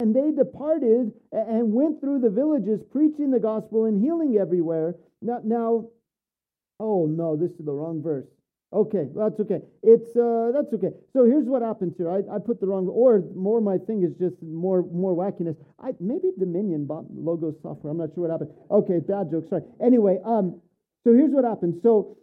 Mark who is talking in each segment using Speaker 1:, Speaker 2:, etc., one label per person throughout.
Speaker 1: And they departed and went through the villages, preaching the gospel and healing everywhere. Now, oh no, this is the wrong verse. Okay, that's okay. That's okay. So here's what happens here. I put the wrong, or more my thing is just more wackiness. Maybe Dominion bought Logos software. I'm not sure what happened. Okay, bad joke. Sorry. Anyway, so here's what happens. So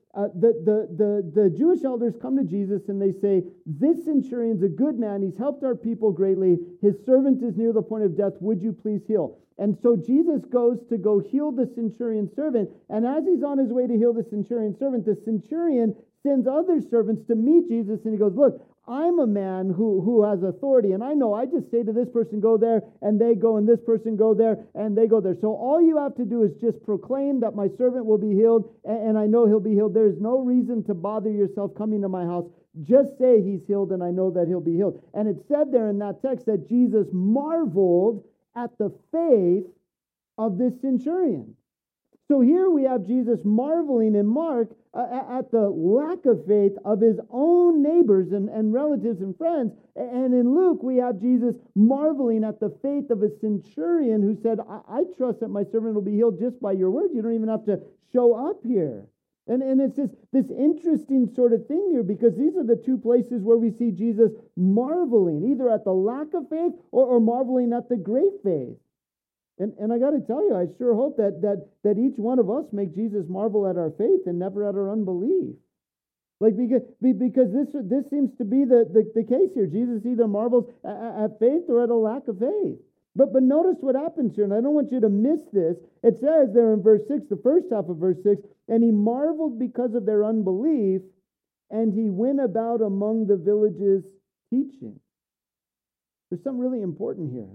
Speaker 1: the Jewish elders come to Jesus and they say, "This centurion's a good man. He's helped our people greatly. His servant is near the point of death. Would you please heal?" And so Jesus goes to go heal the centurion's servant. And as he's on his way to heal the centurion's servant, the centurion sends other servants to meet Jesus. And he goes, "Look, I'm a man who has authority. And I know I just say to this person, go there, and they go, and this person go there, and they go there. So all you have to do is just proclaim that my servant will be healed, and I know he'll be healed. There is no reason to bother yourself coming to my house. Just say he's healed, and I know that he'll be healed." And it said there in that text that Jesus marveled at the faith of this centurion. So here we have Jesus marveling in Mark at the lack of faith of his own neighbors and relatives and friends. And in Luke, we have Jesus marveling at the faith of a centurion who said, I trust that my servant will be healed just by your word. You don't even have to show up here. And it's this interesting sort of thing here, because these are the two places where we see Jesus marveling, either at the lack of faith or marveling at the great faith. And I got to tell you, I sure hope that each one of us make Jesus marvel at our faith and never at our unbelief. Like, because this seems to be the case here. Jesus either marvels at faith or at a lack of faith. But notice what happens here, and I don't want you to miss this. It says there in verse 6, the first half of verse 6, "And he marveled because of their unbelief, and he went about among the villages teaching." There's something really important here.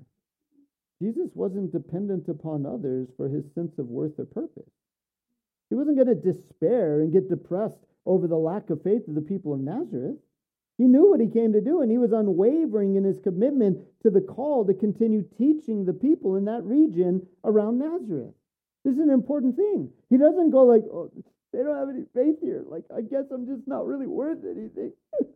Speaker 1: Jesus wasn't dependent upon others for his sense of worth or purpose. He wasn't going to despair and get depressed over the lack of faith of the people of Nazareth. He knew what he came to do, and he was unwavering in his commitment to the call to continue teaching the people in that region around Nazareth. This is an important thing. He doesn't go like, "Oh, they don't have any faith here. Like, I guess I'm just not really worth anything."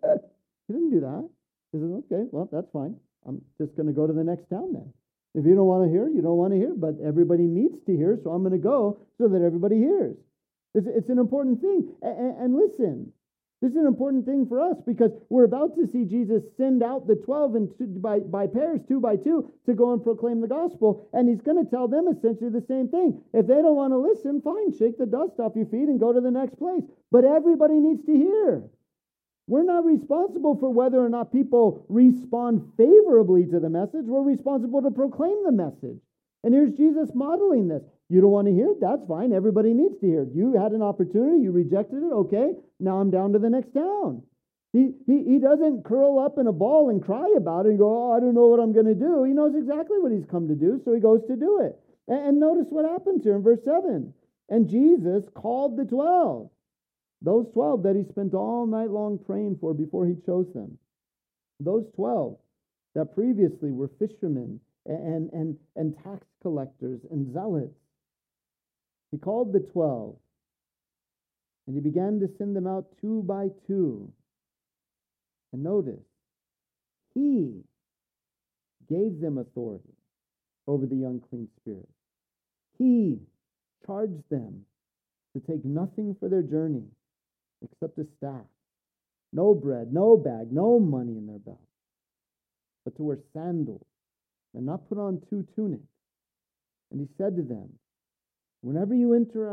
Speaker 1: He didn't do that. He says, "Okay, well, that's fine. I'm just going to go to the next town then. If you don't want to hear, you don't want to hear, but everybody needs to hear, so I'm going to go so that everybody hears." It's an important thing. And listen, this is an important thing for us, because we're about to see Jesus send out the 12 by pairs, 2 by 2, to go and proclaim the gospel. And he's going to tell them essentially the same thing. If they don't want to listen, fine, shake the dust off your feet and go to the next place. But everybody needs to hear. We're not responsible for whether or not people respond favorably to the message. We're responsible to proclaim the message. And here's Jesus modeling this. You don't want to hear it? That's fine. Everybody needs to hear it. You had an opportunity. You rejected it. Okay, now I'm down to the next town. He doesn't curl up in a ball and cry about it and go, "Oh, I don't know what I'm going to do." He knows exactly what he's come to do, so he goes to do it. And notice what happens here in verse 7. "And Jesus called the 12. Those 12 that he spent all night long praying for before he chose them. Those 12 that previously were fishermen and tax collectors and zealots. He called the 12, and he began to send them out 2 by 2. And notice, he gave them authority over the unclean spirits. He charged them to take nothing for their journey except a staff, no bread, no bag, no money in their belt, but to wear sandals and not put on 2 tunics. And he said to them, whenever you enter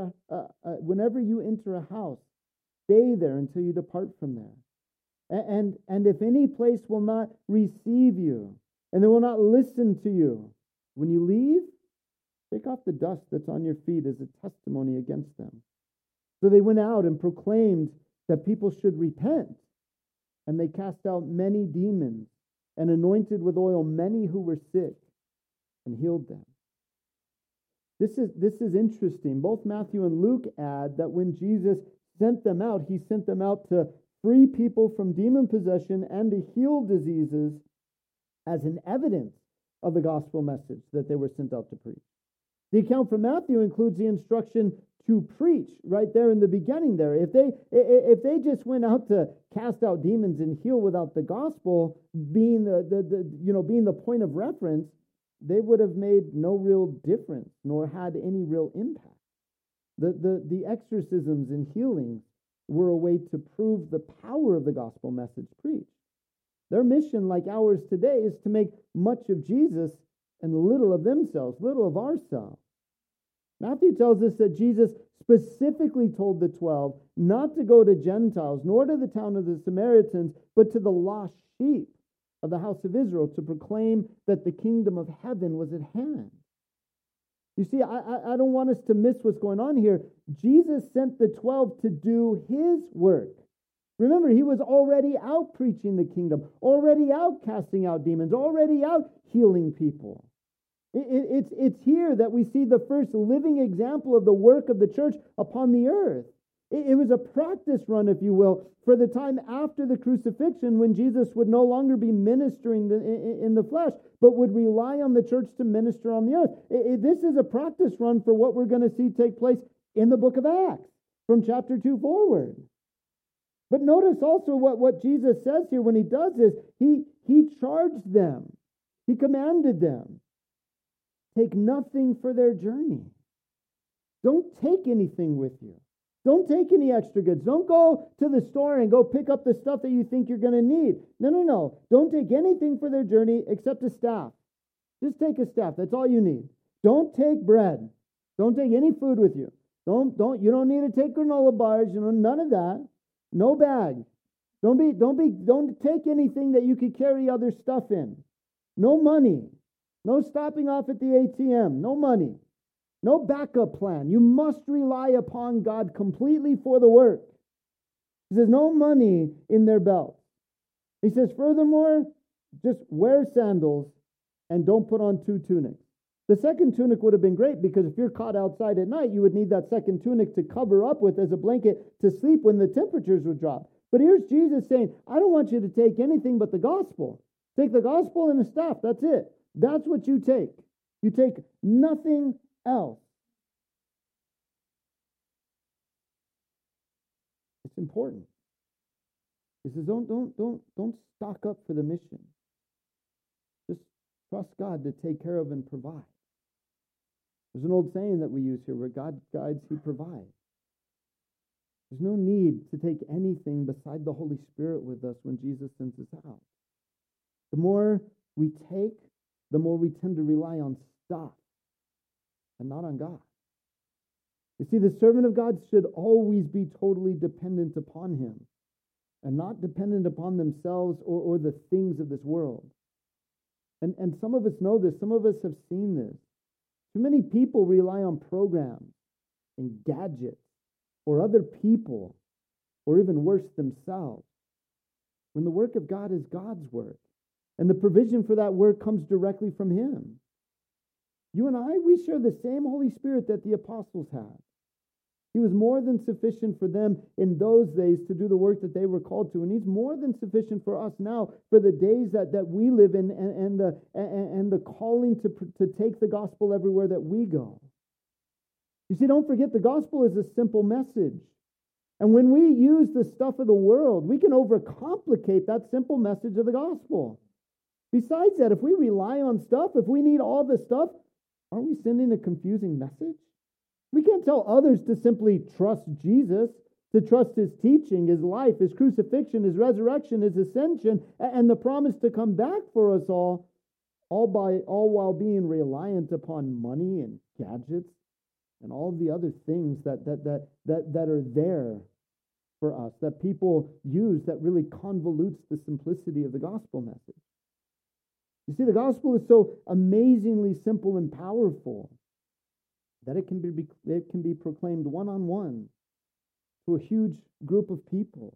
Speaker 1: a house, stay there until you depart from there. And if any place will not receive you, and they will not listen to you, when you leave, take off the dust that's on your feet as a testimony against them. So they went out and proclaimed that people should repent. And they cast out many demons and anointed with oil many who were sick and healed them. This is interesting. Both Matthew and Luke add that when Jesus sent them out, he sent them out to free people from demon possession and to heal diseases as an evidence of the gospel message that they were sent out to preach. The account from Matthew includes the instruction to preach right there in the beginning there. If they just went out to cast out demons and heal without the gospel being the point of reference, they would have made no real difference nor had any real impact. The exorcisms and healings were a way to prove the power of the gospel message preached. Their mission, like ours today, is to make much of Jesus and little of themselves, little of ourselves. Matthew tells us that Jesus specifically told the 12 not to go to Gentiles, nor to the town of the Samaritans, but to the lost sheep of the house of Israel, to proclaim that the kingdom of heaven was at hand. You see, I don't want us to miss what's going on here. Jesus sent the 12 to do his work. Remember, he was already out preaching the kingdom, already out casting out demons, already out healing people. It's here that we see the first living example of the work of the church upon the earth. It was a practice run, if you will, for the time after the crucifixion, when Jesus would no longer be ministering in the flesh, but would rely on the church to minister on the earth. This is a practice run for what we're going to see take place in the book of Acts, from chapter 2 forward. But notice also what Jesus says here when he does this. He charged them. He commanded them. Take nothing for their journey. Don't take anything with you. Don't take any extra goods. Don't go to the store and go pick up the stuff that you think you're going to need. No. Don't take anything for their journey except a staff. Just take a staff. That's all you need. Don't take bread. Don't take any food with you. You don't need to take granola bars. None of that. No bag. Don't take anything that you could carry other stuff in. No money. No stopping off at the ATM. No money. No backup plan. You must rely upon God completely for the work. He says no money in their belt. He says, furthermore, just wear sandals and don't put on 2 tunics. The second tunic would have been great, because if you're caught outside at night, you would need that second tunic to cover up with as a blanket to sleep when the temperatures would drop. But here's Jesus saying, I don't want you to take anything but the gospel. Take the gospel and the staff. That's it. That's what you take. You take nothing else. It's important. He says, don't stock up for the mission. Just trust God to take care of and provide. There's an old saying that we use here, where God guides, he provides. There's no need to take anything beside the Holy Spirit with us when Jesus sends us out. The more we take, the more we tend to rely on stuff and not on God. You see, the servant of God should always be totally dependent upon him and not dependent upon themselves or the things of this world. And some of us know this. Some of us have seen this. Too many people rely on programs and gadgets or other people, or even worse, themselves, when the work of God is God's work. And the provision for that work comes directly from him. You and I, we share the same Holy Spirit that the apostles had. He was more than sufficient for them in those days to do the work that they were called to. And he's more than sufficient for us now for the days that we live in and the calling to take the gospel everywhere that we go. You see, don't forget, the gospel is a simple message. And when we use the stuff of the world, we can overcomplicate that simple message of the gospel. Besides that, if we rely on stuff, if we need all this stuff, aren't we sending a confusing message? We can't tell others to simply trust Jesus, to trust his teaching, his life, his crucifixion, his resurrection, his ascension, and the promise to come back for us all while being reliant upon money and gadgets and all the other things that are there for us, that people use, that really convolutes the simplicity of the gospel message. You see, the gospel is so amazingly simple and powerful that it can be proclaimed one-on-one to a huge group of people.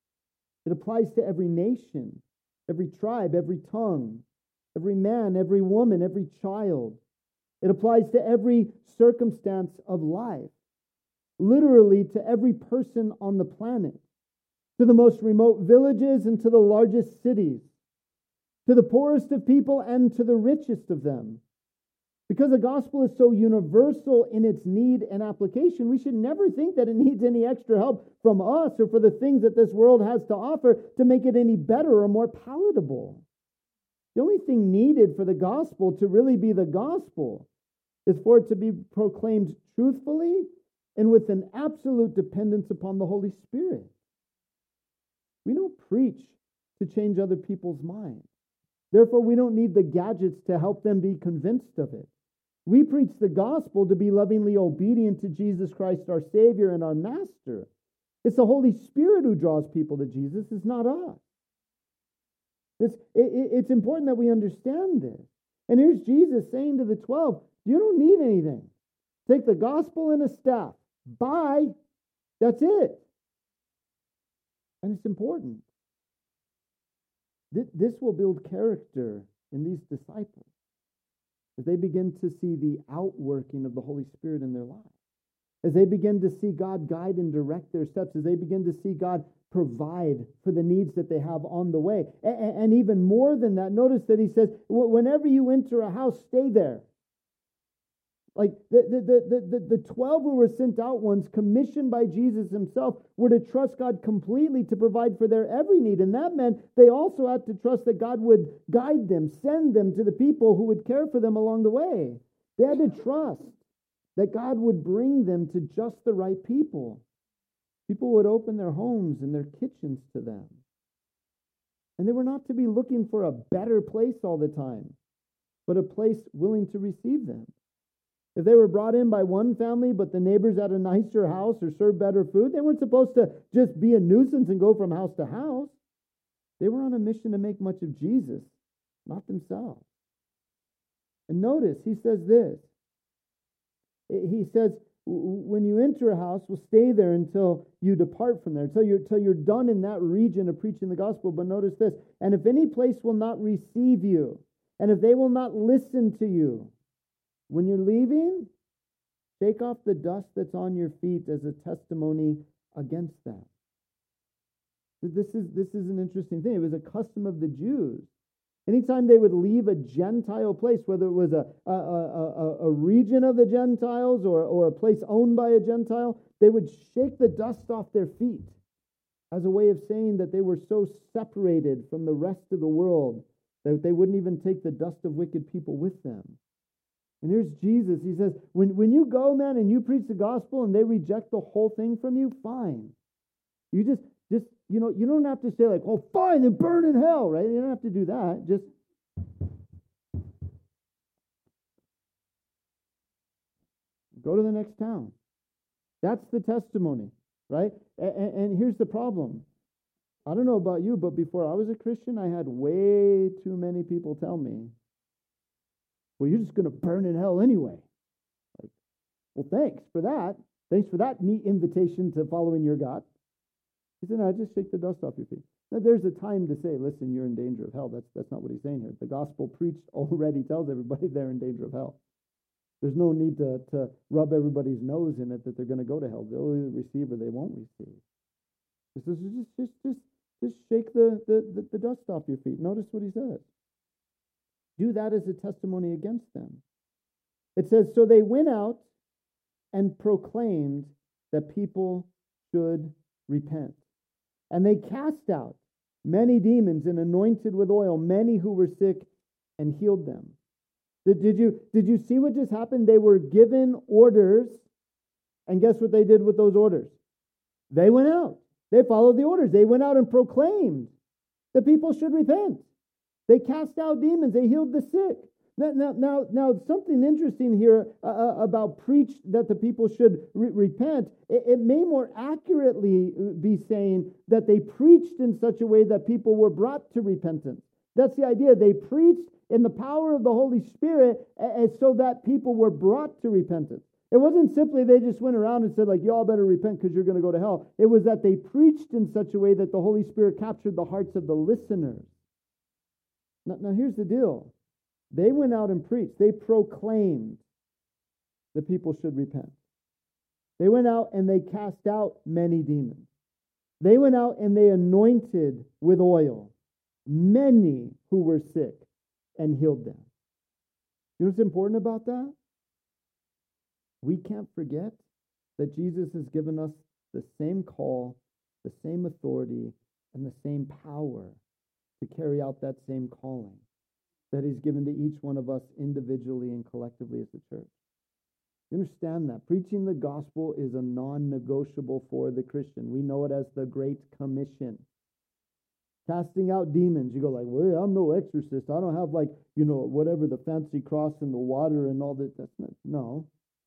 Speaker 1: It applies to every nation, every tribe, every tongue, every man, every woman, every child. It applies to every circumstance of life, literally to every person on the planet, to the most remote villages and to the largest cities, to the poorest of people and to the richest of them. Because the gospel is so universal in its need and application, we should never think that it needs any extra help from us or for the things that this world has to offer to make it any better or more palatable. The only thing needed for the gospel to really be the gospel is for it to be proclaimed truthfully and with an absolute dependence upon the Holy Spirit. We don't preach to change other people's minds. Therefore, we don't need the gadgets to help them be convinced of it. We preach the gospel to be lovingly obedient to Jesus Christ, our Savior and our Master. It's the Holy Spirit who draws people to Jesus. It's not us. It's important that we understand this. And here's Jesus saying to the 12, you don't need anything. Take the gospel and a staff. Bye. That's it. And it's important. This will build character in these disciples as they begin to see the outworking of the Holy Spirit in their lives. As they begin to see God guide and direct their steps, as they begin to see God provide for the needs that they have on the way. And even more than that, notice that he says, whenever you enter a house, stay there. Like the 12 who were sent out ones, commissioned by Jesus himself, were to trust God completely to provide for their every need. And that meant they also had to trust that God would guide them, send them to the people who would care for them along the way. They had to trust that God would bring them to just the right people. People would open their homes and their kitchens to them. And they were not to be looking for a better place all the time, but a place willing to receive them. If they were brought in by one family, but the neighbors had a nicer house or served better food, they weren't supposed to just be a nuisance and go from house to house. They were on a mission to make much of Jesus, not themselves. And notice, he says this. He says, when you enter a house, we'll stay there until you depart from there, until you're done in that region of preaching the gospel. But notice this, and if any place will not receive you, and if they will not listen to you, when you're leaving, shake off the dust that's on your feet as a testimony against them. This is an interesting thing. It was a custom of the Jews. Anytime they would leave a Gentile place, whether it was a region of the Gentiles or a place owned by a Gentile, they would shake the dust off their feet as a way of saying that they were so separated from the rest of the world that they wouldn't even take the dust of wicked people with them. And here's Jesus. He says, when you go, man, and you preach the gospel and they reject the whole thing from you, fine. You just you don't have to say like, oh, fine, then burn in hell, right? You don't have to do that. Just go to the next town. That's the testimony, right? And here's the problem. I don't know about you, but before I was a Christian, I had way too many people tell me, well, you're just going to burn in hell anyway. Like, well, thanks for that. Thanks for that neat invitation to following your God. He said, no, just shake the dust off your feet. Now, there's a time to say, listen, you're in danger of hell. That's not what he's saying here. The gospel preached already tells everybody they're in danger of hell. There's no need to rub everybody's nose in it that they're going to go to hell. They'll either receive or they won't receive. He says, just shake the dust off your feet. Notice what he says. Do that as a testimony against them. It says, so they went out and proclaimed that people should repent. And they cast out many demons and anointed with oil many who were sick and healed them. Did you see what just happened? They were given orders, and guess what they did with those orders? They went out. They followed the orders. They went out and proclaimed that people should repent. They cast out demons. They healed the sick. Now, something interesting here about preach that the people should repent. It may more accurately be saying that they preached in such a way that people were brought to repentance. That's the idea. They preached in the power of the Holy Spirit so that people were brought to repentance. It wasn't simply they just went around and said, like, y'all better repent because you're going to go to hell. It was that they preached in such a way that the Holy Spirit captured the hearts of the listeners. Now here's the deal. They went out and preached. They proclaimed that people should repent. They went out and they cast out many demons. They went out and they anointed with oil many who were sick and healed them. You know what's important about that? We can't forget that Jesus has given us the same call, the same authority, and the same power to carry out that same calling. that he's given to each one of us individually and collectively as a church. You understand that? Preaching the gospel is a non-negotiable for the Christian. We know it as the Great Commission. Casting out demons. You go like, well, I'm no exorcist. I don't have whatever, the fancy cross in the water and all that. That's not, no.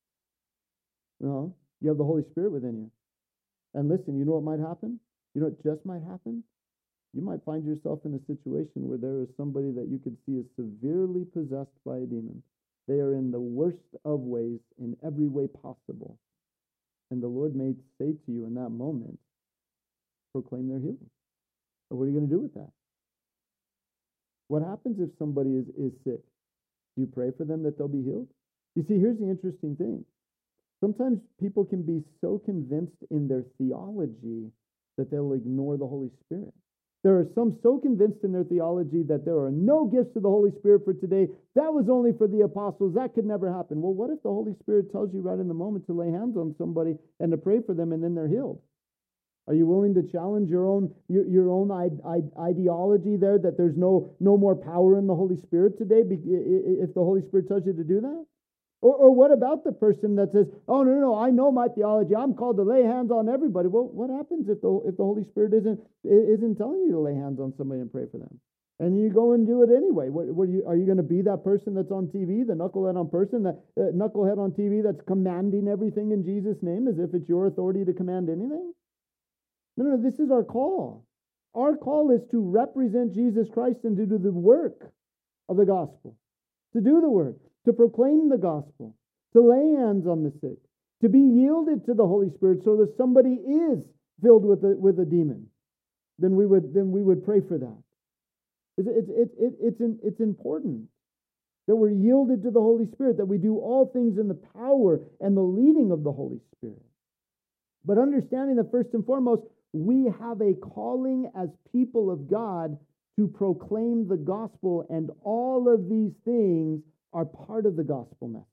Speaker 1: You have the Holy Spirit within you. And listen, you know what might happen? You know what just might happen? You might find yourself in a situation where there is somebody that you could see is severely possessed by a demon. They are in the worst of ways, in every way possible. And the Lord may say to you in that moment, proclaim their healing. So what are you going to do with that? What happens if somebody is sick? Do you pray for them that they'll be healed? You see, here's the interesting thing. Sometimes people can be so convinced in their theology that they'll ignore the Holy Spirit. There are some so convinced in their theology that there are no gifts of the Holy Spirit for today. That was only for the apostles. That could never happen. Well, what if the Holy Spirit tells you right in the moment to lay hands on somebody and to pray for them and then they're healed? Are you willing to challenge your own ideology there that there's no more power in the Holy Spirit today if the Holy Spirit tells you to do that? Or what about the person that says, oh, no, I know my theology. I'm called to lay hands on everybody. Well, what happens if the Holy Spirit isn't telling you to lay hands on somebody and pray for them? And you go and do it anyway. Are you going to be that person that's on TV, the knucklehead on TV that's commanding everything in Jesus' name as if it's your authority to command anything? No, this is our call. Our call is to represent Jesus Christ and to do the work of the gospel. To do the work. To proclaim the gospel, to lay hands on the sick, to be yielded to the Holy Spirit so that somebody is filled with a demon. Then we would pray for that. It's important that we're yielded to the Holy Spirit, that we do all things in the power and the leading of the Holy Spirit. But understanding that first and foremost, we have a calling as people of God to proclaim the gospel, and all of these things are part of the gospel message.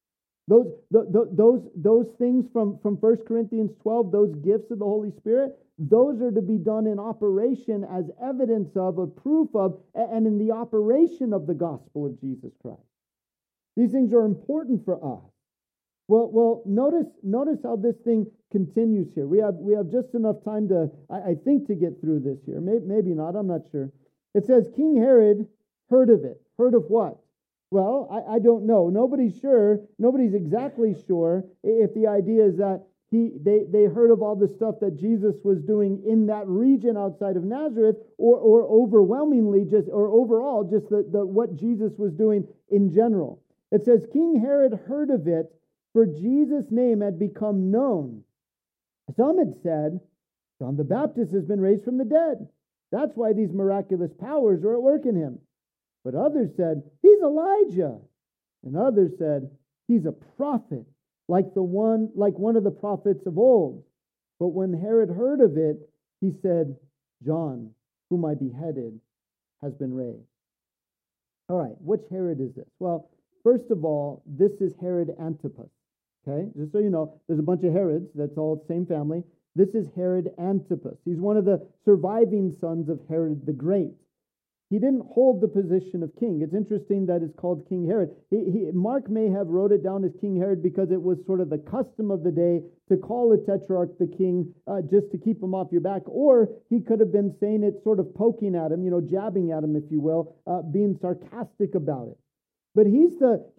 Speaker 1: Those things from 1 Corinthians 12, those gifts of the Holy Spirit, those are to be done in operation as evidence of, a proof of, and in the operation of the gospel of Jesus Christ. These things are important for us. Well, notice how this thing continues here. We have just enough time to, I think, to get through this here. Maybe not, I'm not sure. It says, King Herod heard of it. Heard of what? Well, I don't know. Nobody's sure. Nobody's exactly sure if the idea is that they heard of all the stuff that Jesus was doing in that region outside of Nazareth, or overwhelmingly overall what Jesus was doing in general. It says King Herod heard of it, for Jesus' name had become known. Some had said, John the Baptist has been raised from the dead. That's why these miraculous powers are at work in him. But others said, he's Elijah. And others said, he's a prophet, like one of the prophets of old. But when Herod heard of it, he said, John, whom I beheaded, has been raised. All right, which Herod is this? Well, first of all, this is Herod Antipas. Okay, just so you know, there's a bunch of Herods. That's all the same family. This is Herod Antipas. He's one of the surviving sons of Herod the Great. He didn't hold the position of king. It's interesting that it's called King Herod. Mark may have wrote it down as King Herod because it was sort of the custom of the day to call a tetrarch the king just to keep him off your back. Or he could have been saying it sort of poking at him, jabbing at him, if you will, being sarcastic about it. But he's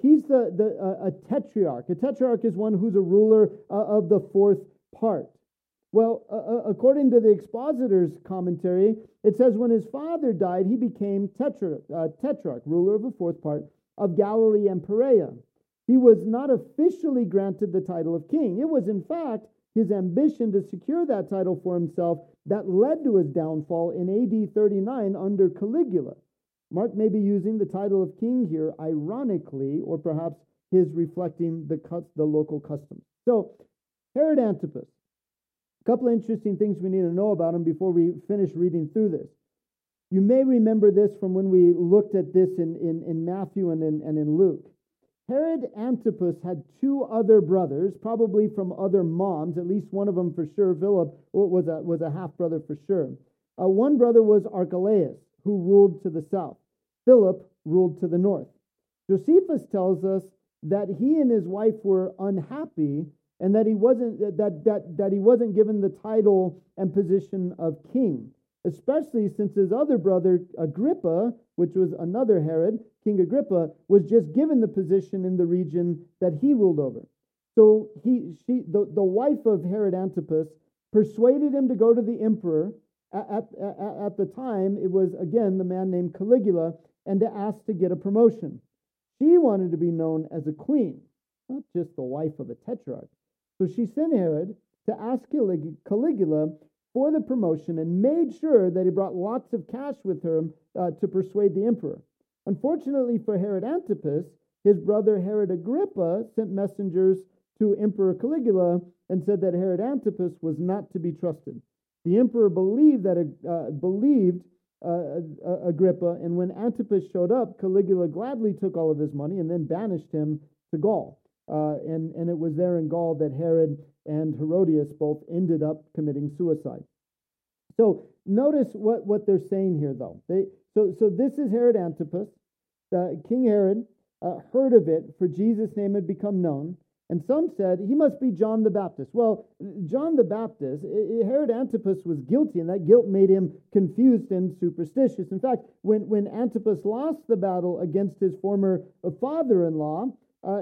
Speaker 1: a tetrarch. A tetrarch is one who's a ruler of the fourth part. Well, according to the expositor's commentary, it says when his father died, he became tetrarch, ruler of the fourth part of Galilee and Perea. He was not officially granted the title of king. It was, in fact, his ambition to secure that title for himself that led to his downfall in AD 39 under Caligula. Mark may be using the title of king here ironically, or perhaps his reflecting the local customs. So, Herod Antipas. A couple of interesting things we need to know about him before we finish reading through this. You may remember this from when we looked at this in Matthew and in Luke. Herod Antipas had two other brothers, probably from other moms, at least one of them for sure. Philip was a half-brother for sure. One brother was Archelaus, who ruled to the south. Philip ruled to the north. Josephus tells us that he and his wife were unhappy and that he wasn't given the title and position of king, especially since his other brother Agrippa, which was another Herod, King Agrippa, was just given the position in the region that he ruled over. So the wife of Herod Antipas persuaded him to go to the emperor. At the time, it was again the man named Caligula, and to ask to get a promotion. She wanted to be known as a queen, not just the wife of a tetrarch. So she sent Herod to ask Caligula for the promotion and made sure that he brought lots of cash with him to persuade the emperor. Unfortunately for Herod Antipas, his brother Herod Agrippa sent messengers to Emperor Caligula and said that Herod Antipas was not to be trusted. The emperor believed Agrippa, and when Antipas showed up, Caligula gladly took all of his money and then banished him to Gaul. And it was there in Gaul that Herod and Herodias both ended up committing suicide. So notice what they're saying here, though. So this is Herod Antipas. King Herod heard of it, for Jesus' name had become known. And some said, he must be John the Baptist. Well, John the Baptist, Herod Antipas was guilty, and that guilt made him confused and superstitious. In fact, when Antipas lost the battle against his former father-in-law,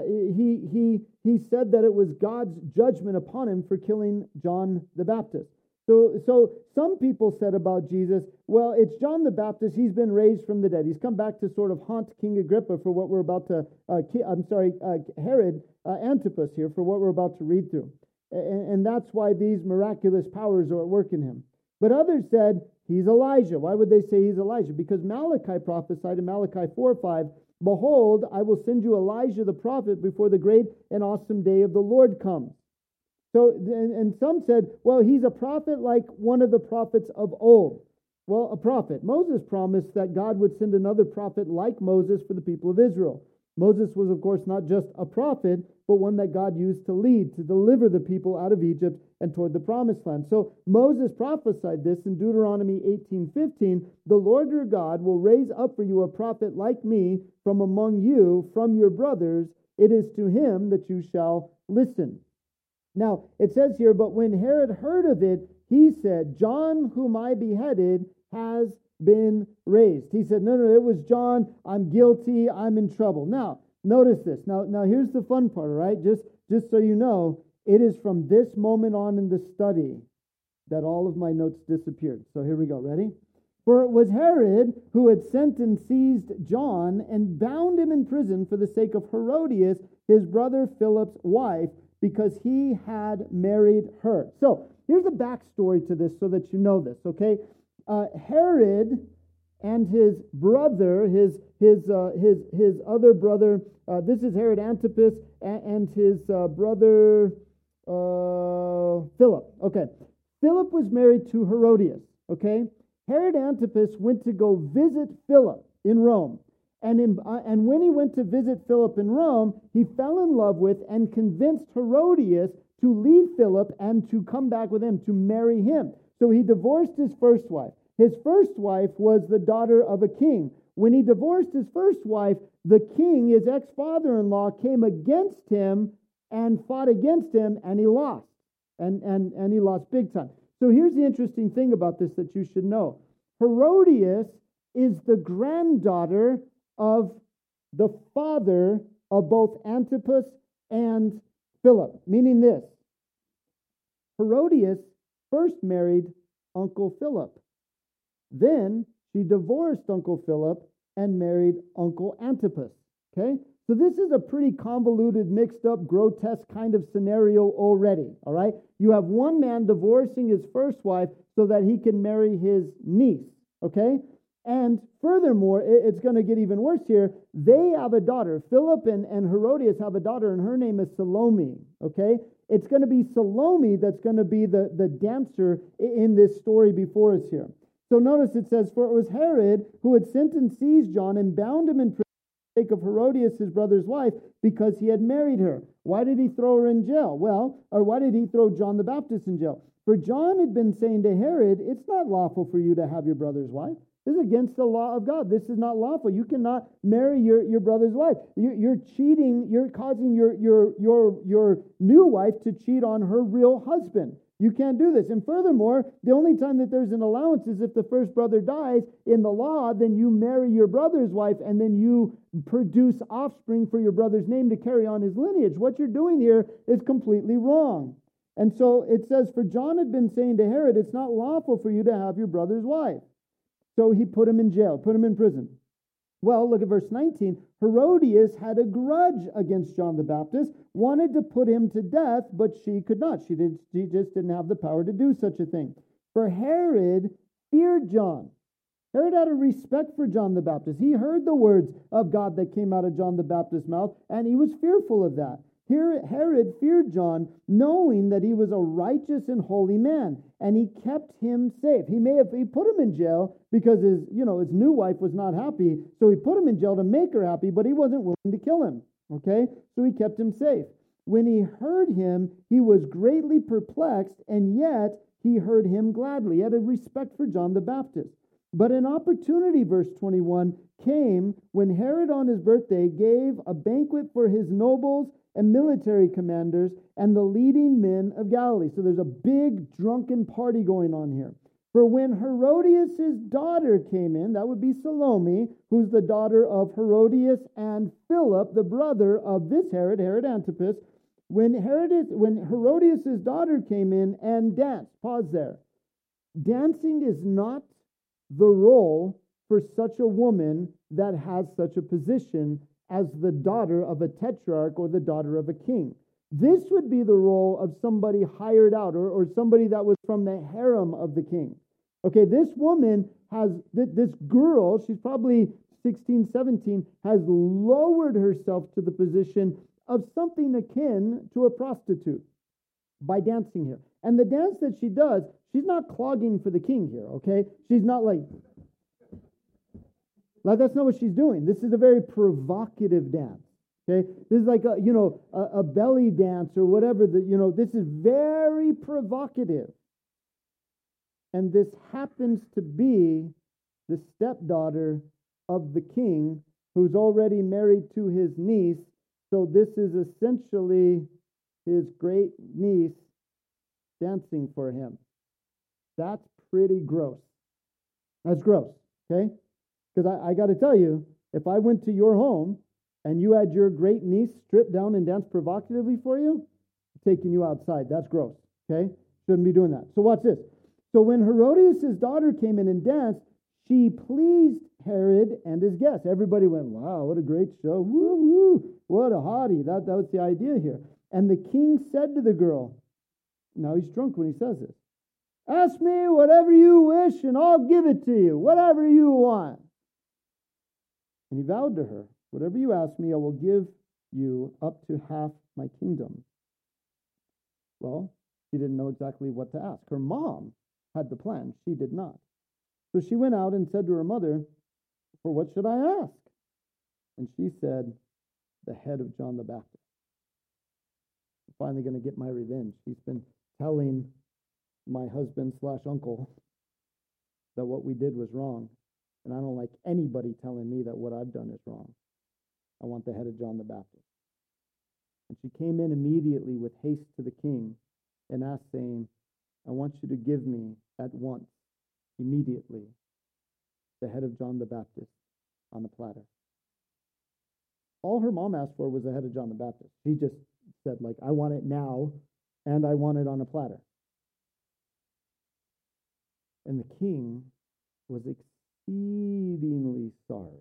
Speaker 1: he said that it was God's judgment upon him for killing John the Baptist. So some people said about Jesus, well, it's John the Baptist. He's been raised from the dead. He's come back to sort of haunt King Agrippa for what we're about to, Herod Antipas here for what we're about to read through. And that's why these miraculous powers are at work in him. But others said, he's Elijah. Why would they say he's Elijah? Because Malachi prophesied in Malachi 4:5, behold, I will send you Elijah the prophet before the great and awesome day of the Lord comes. So, and some said, well, he's a prophet like one of the prophets of old. Well, a prophet. Moses promised that God would send another prophet like Moses for the people of Israel. Moses was, of course, not just a prophet, but one that God used to lead, to deliver the people out of Egypt and toward the promised land. So Moses prophesied this in Deuteronomy 18:15, the Lord your God will raise up for you a prophet like me from among you, from your brothers. It is to him that you shall listen. Now, it says here, but when Herod heard of it, he said, John, whom I beheaded, has been raised. He said, no, it was John. I'm guilty. I'm in trouble. Now, notice this. Now here's the fun part, all right? Just so you know, it is from this moment on in the study that all of my notes disappeared. So here we go. Ready? For it was Herod who had sent and seized John and bound him in prison for the sake of Herodias, his brother Philip's wife, because he had married her. So here's a backstory to this so that you know this, okay? Herod and his brother, his other brother, this is Herod Antipas and his brother Philip. Okay, Philip was married to Herodias. Okay, Herod Antipas went to go visit Philip in Rome. And when he went to visit Philip in Rome, he fell in love with and convinced Herodias to leave Philip and to come back with him, to marry him. So he divorced his first wife. His first wife was the daughter of a king. When he divorced his first wife, the king, his ex-father-in-law, came against him and fought against him, and he lost. And he lost big time. So here's the interesting thing about this that you should know. Herodias is the granddaughter of the father of both Antipas and Philip, meaning this. Herodias first married Uncle Philip. Then she divorced Uncle Philip and married Uncle Antipas. Okay? So this is a pretty convoluted, mixed up, grotesque kind of scenario already. All right? You have one man divorcing his first wife so that he can marry his niece. Okay? And furthermore, it's going to get even worse here. They have a daughter. Philip and Herodias have a daughter, and her name is Salome. Okay? It's going to be Salome that's going to be the dancer in this story before us here. So notice it says, for it was Herod who had sent and seized John and bound him in prison for the sake of Herodias, his brother's wife, because he had married her. Why did he throw her in jail? Or why did he throw John the Baptist in jail? For John had been saying to Herod, it's not lawful for you to have your brother's wife. This is against the law of God. This is not lawful. You cannot marry your brother's wife. You're cheating. You're causing your new wife to cheat on her real husband. You can't do this. And furthermore, the only time that there's an allowance is if the first brother dies. In the law, then you marry your brother's wife and then you produce offspring for your brother's name to carry on his lineage. What you're doing here is completely wrong. And so it says, for John had been saying to Herod, it's not lawful for you to have your brother's wife. So he put him in jail, put him in prison. Well, look at verse 19. Herodias had a grudge against John the Baptist, wanted to put him to death, but she could not. She just didn't have the power to do such a thing. For Herod feared John. Herod had a respect for John the Baptist. He heard the words of God that came out of John the Baptist's mouth, and he was fearful of that. Here, Herod feared John, knowing that he was a righteous and holy man, and he kept him safe. He put him in jail because his new wife was not happy, so he put him in jail to make her happy, but he wasn't willing to kill him. Okay, so he kept him safe. When he heard him, he was greatly perplexed, and yet he heard him gladly. He had a respect for John the Baptist. But an opportunity, verse 21, came when Herod on his birthday gave a banquet for his nobles and military commanders and the leading men of Galilee. So there's a big drunken party going on here. For when Herodias' daughter came in, that would be Salome, who's the daughter of Herodias and Philip, the brother of this Herod Antipas, when Herodias' daughter came in and danced, pause there. Dancing is not the role for such a woman that has such a position as the daughter of a tetrarch or the daughter of a king. This would be the role of somebody hired out or somebody that was from the harem of the king. Okay, this woman has, this girl, she's probably 16, 17, has lowered herself to the position of something akin to a prostitute by dancing here. And the dance that she does, she's not clogging for the king here, okay? She's not like that's not what she's doing. This is a very provocative dance. Okay, this is like a belly dance or whatever. This is very provocative, and this happens to be the stepdaughter of the king, who's already married to his niece. So this is essentially his great niece dancing for him. That's pretty gross. That's gross. Okay. Because I got to tell you, if I went to your home and you had your great niece strip down and dance provocatively for you, I'm taking you outside. That's gross. Okay? Shouldn't be doing that. So watch this. So when Herodias' daughter came in and danced, she pleased Herod and his guests. Everybody went, wow, what a great show. Woo, woo. What a hottie. That was the idea here. And the king said to the girl, now he's drunk when he says this, ask me whatever you wish and I'll give it to you, whatever you want. And he vowed to her, whatever you ask me, I will give you up to half my kingdom. Well, she didn't know exactly what to ask. Her mom had the plan. She did not. So she went out and said to her mother, for what should I ask? And she said, the head of John the Baptist. I'm finally going to get my revenge. She's been telling my husband/uncle that what we did was wrong. And I don't like anybody telling me that what I've done is wrong. I want the head of John the Baptist. And she came in immediately with haste to the king and asked, saying, I want you to give me at once, immediately, the head of John the Baptist on a platter. All her mom asked for was the head of John the Baptist. She just said, I want it now, and I want it on a platter. And the king was exceedingly sorry.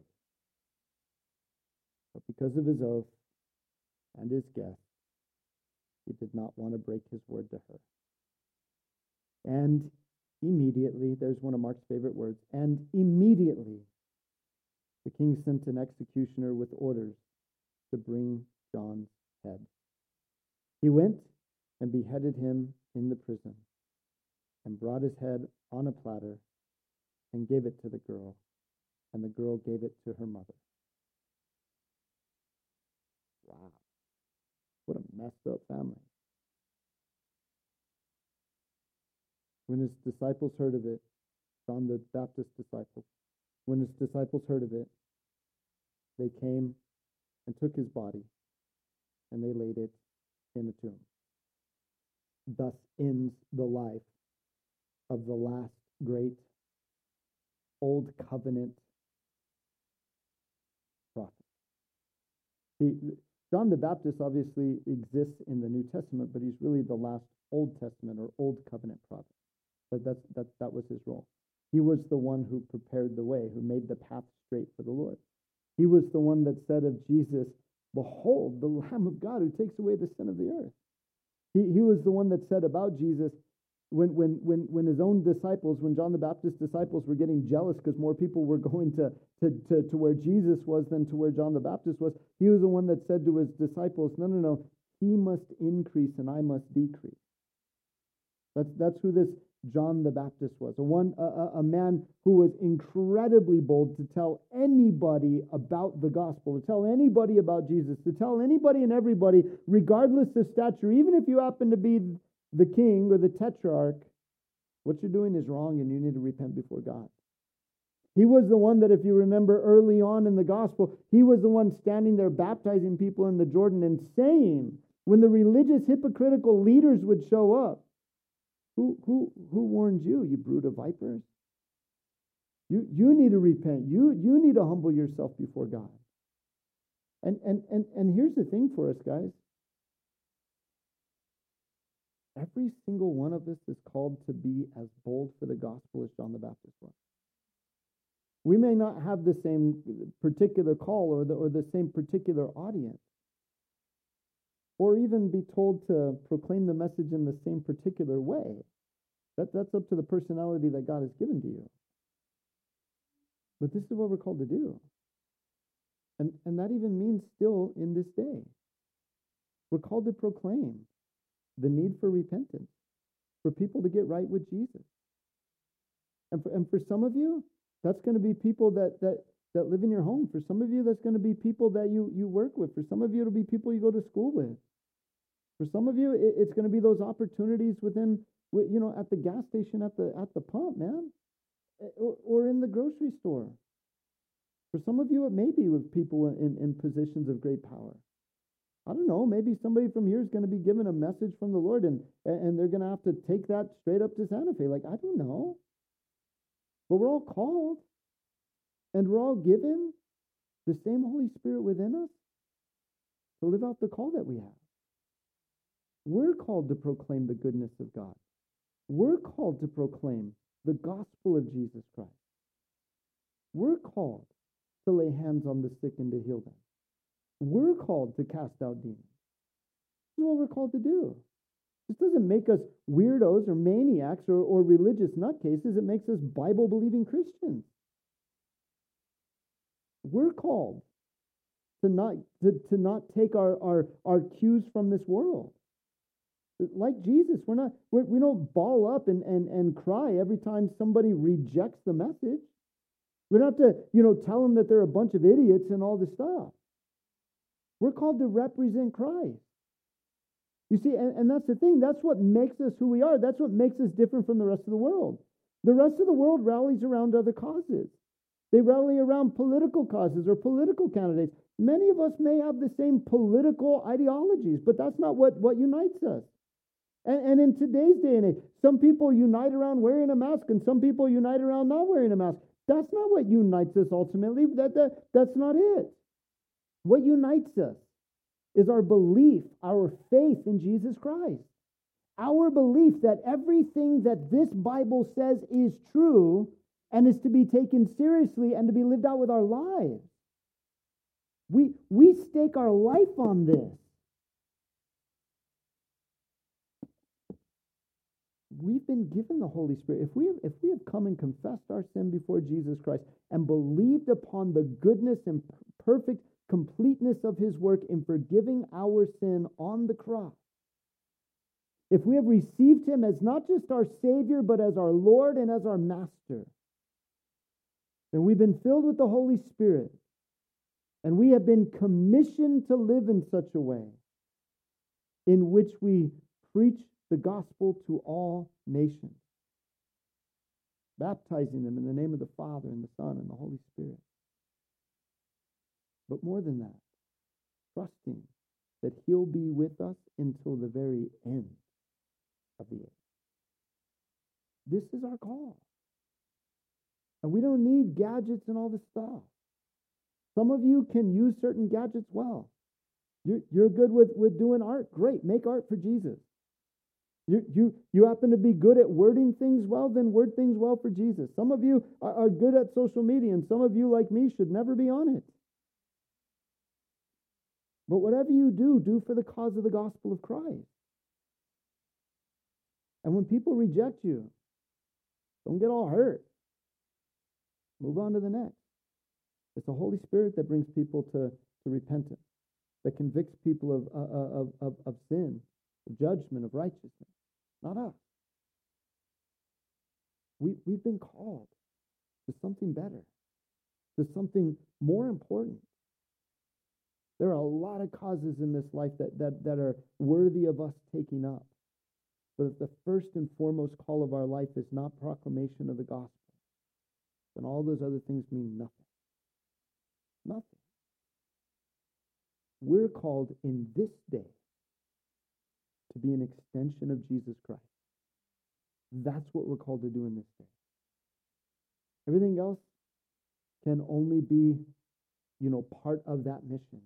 Speaker 1: But because of his oath and his guest, he did not want to break his word to her. And immediately, there's one of Mark's favorite words, and immediately the king sent an executioner with orders to bring John's head. He went and beheaded him in the prison and brought his head on a platter and gave it to the girl, and the girl gave it to her mother. Wow. What a messed up family. When his disciples heard of it, John the Baptist's disciples, When his disciples heard of it, they came and took his body, and they laid it in a tomb. Thus ends the life of the last great Old Covenant prophet. John the Baptist obviously exists in the New Testament, but he's really the last Old Testament or Old Covenant prophet. That was his role. He was the one who prepared the way, who made the path straight for the Lord. He was the one that said of Jesus, "Behold, the Lamb of God who takes away the sin of the earth." He was the one that said about Jesus, when his own disciples, when John the Baptist's disciples were getting jealous because more people were going to where Jesus was than to where John the Baptist was, he was the one that said to his disciples, no, he must increase and I must decrease. That's who this John the Baptist was, a man who was incredibly bold to tell anybody about the gospel, to tell anybody about Jesus, to tell anybody and everybody, regardless of stature, even if you happen to be the king or the tetrarch, what you're doing is wrong and you need to repent before God. He was the one that, if you remember early on in the gospel, he was the one standing there baptizing people in the Jordan and saying, when the religious hypocritical leaders would show up, who warned you, you brood of vipers? You need to repent. You need to humble yourself before God. And here's the thing for us, guys. Every single one of us is called to be as bold for the gospel as John the Baptist was. We may not have the same particular call or the same particular audience, or even be told to proclaim the message in the same particular way. That's up to the personality that God has given to you. But this is what we're called to do. And that even means still in this day. We're called to proclaim the need for repentance, for people to get right with Jesus. And for some of you, that's going to be people that live in your home. For some of you, that's going to be people that you work with. For some of you, it'll be people you go to school with. For some of you, it's going to be those opportunities within, at the gas station, at the pump, man, or in the grocery store. For some of you, it may be with people in positions of great power. I don't know, maybe somebody from here is going to be given a message from the Lord and they're going to have to take that straight up to Santa Fe. Like, I don't know. But we're all called and we're all given the same Holy Spirit within us to live out the call that we have. We're called to proclaim the goodness of God. We're called to proclaim the gospel of Jesus Christ. We're called to lay hands on the sick and to heal them. We're called to cast out demons. This is what we're called to do. This doesn't make us weirdos or maniacs or religious nutcases. It makes us Bible-believing Christians. We're called to not take our cues from this world. Like Jesus, we don't ball up and cry every time somebody rejects the message. We don't have to, tell them that they're a bunch of idiots and all this stuff. We're called to represent Christ. You see, and that's the thing. That's what makes us who we are. That's what makes us different from the rest of the world. The rest of the world rallies around other causes. They rally around political causes or political candidates. Many of us may have the same political ideologies, but that's not what unites us. And in today's day and age, some people unite around wearing a mask and some people unite around not wearing a mask. That's not what unites us ultimately. That's not it. What unites us is our belief, our faith in Jesus Christ. Our belief that everything that this Bible says is true and is to be taken seriously and to be lived out with our lives. We stake our life on this. We've been given the Holy Spirit. If we have come and confessed our sin before Jesus Christ and believed upon the goodness and perfect completeness of his work in forgiving our sin on the cross, if we have received him as not just our Savior, but as our Lord and as our Master, then we've been filled with the Holy Spirit, and we have been commissioned to live in such a way in which we preach the gospel to all nations. baptizing them in the name of the Father and the Son and the Holy Spirit. But more than that, trusting that he'll be with us until the very end of the age. This is our call. And we don't need gadgets and all this stuff. Some of you can use certain gadgets well. You're good with doing art. Great. Make art for Jesus. You happen to be good at wording things well, then word things well for Jesus. Some of you are good at social media, and some of you, like me, should never be on it. But whatever you do for the cause of the gospel of Christ. And when people reject you, don't get all hurt. Move on to the next. It's the Holy Spirit that brings people to repentance, that convicts people of sin, of judgment, of righteousness. Not us. We've been called to something better, to something more important. There are a lot of causes in this life that are worthy of us taking up. But if the first and foremost call of our life is not proclamation of the gospel, then all those other things mean nothing. Nothing. We're called in this day to be an extension of Jesus Christ. That's what we're called to do in this day. Everything else can only be, part of that mission.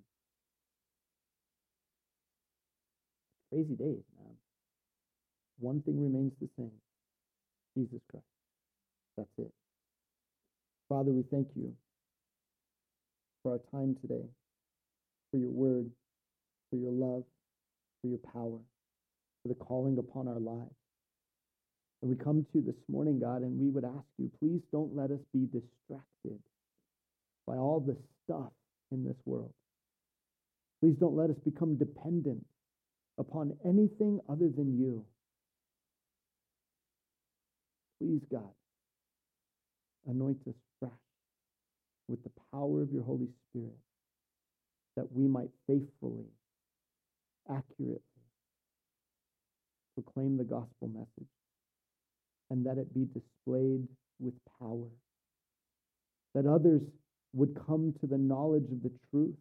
Speaker 1: Crazy days, man. One thing remains the same. Jesus Christ. That's it. Father, we thank you for our time today, for your word, for your love, for your power, for the calling upon our lives. And we come to you this morning, God, and we would ask you, please don't let us be distracted by all the stuff in this world. Please don't let us become dependent upon anything other than you. Please, God, anoint us fresh with the power of your Holy Spirit, that we might faithfully, accurately proclaim the gospel message, and that it be displayed with power, that others would come to the knowledge of the truth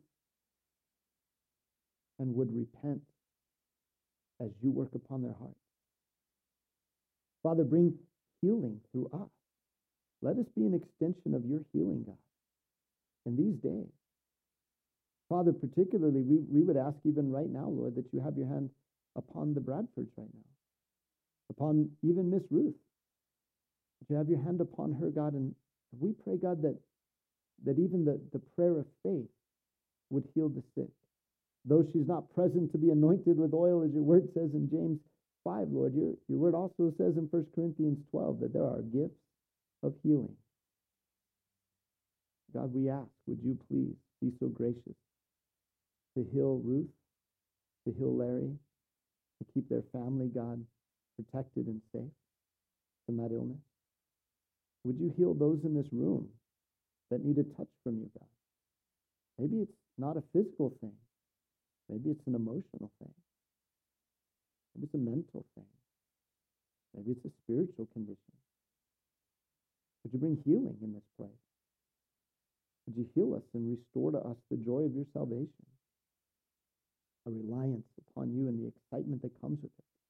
Speaker 1: and would repent as you work upon their hearts. Father, bring healing through us. Let us be an extension of your healing, God, in these days. Father, particularly, we would ask even right now, Lord, that you have your hand upon the Bradfords right now, upon even Miss Ruth, that you have your hand upon her, God, and we pray, God, that even the prayer of faith would heal the sick. Though she's not present to be anointed with oil, as your word says in James 5, Lord, your word also says in 1 Corinthians 12 that there are gifts of healing. God, we ask, would you please be so gracious to heal Ruth, to heal Larry, to keep their family, God, protected and safe from that illness? Would you heal those in this room that need a touch from you, God? Maybe it's not a physical thing. Maybe it's an emotional thing. Maybe it's a mental thing. Maybe it's a spiritual condition. Would you bring healing in this place? Would you heal us and restore to us the joy of your salvation? A reliance upon you and the excitement that comes with it.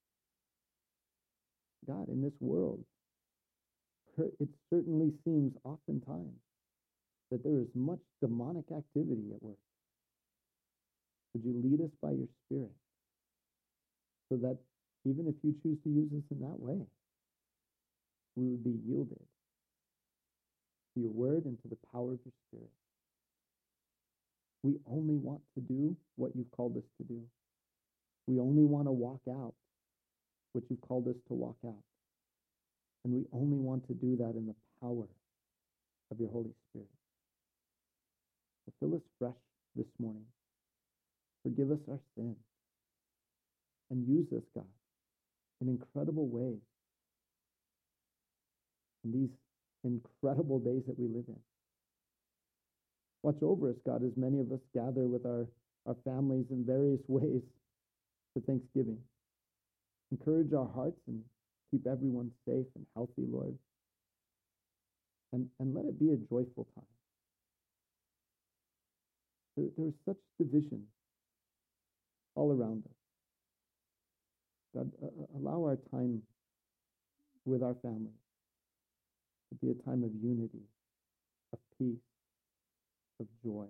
Speaker 1: God, in this world, it certainly seems oftentimes that there is much demonic activity at work. Would you lead us by your Spirit so that even if you choose to use us in that way, we would be yielded to your word and to the power of your Spirit. We only want to do what you've called us to do. We only want to walk out what you've called us to walk out. And we only want to do that in the power of your Holy Spirit. So fill us fresh this morning. Forgive us our sins. And use us, God, in incredible ways in these incredible days that we live in. Watch over us, God, as many of us gather with our families in various ways for Thanksgiving. Encourage our hearts and keep everyone safe and healthy, Lord. and let it be a joyful time. There's such division all around us. God, allow our time with our family to be a time of unity, of peace, of joy.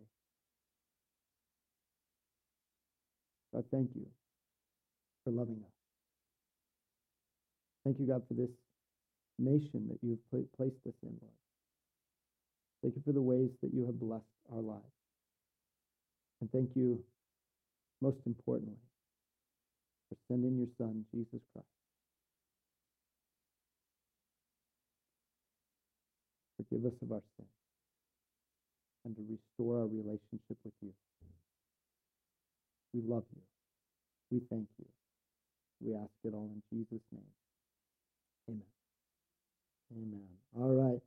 Speaker 1: God, thank you for loving us. Thank you, God, for this nation that you've placed us in, Lord. Thank you for the ways that you have blessed our lives. And thank you, most importantly, for sending your Son, Jesus Christ. Forgive us of our sin and to restore our relationship with you. We love you. We thank you. We ask it all in Jesus' name. Amen. Amen. All right.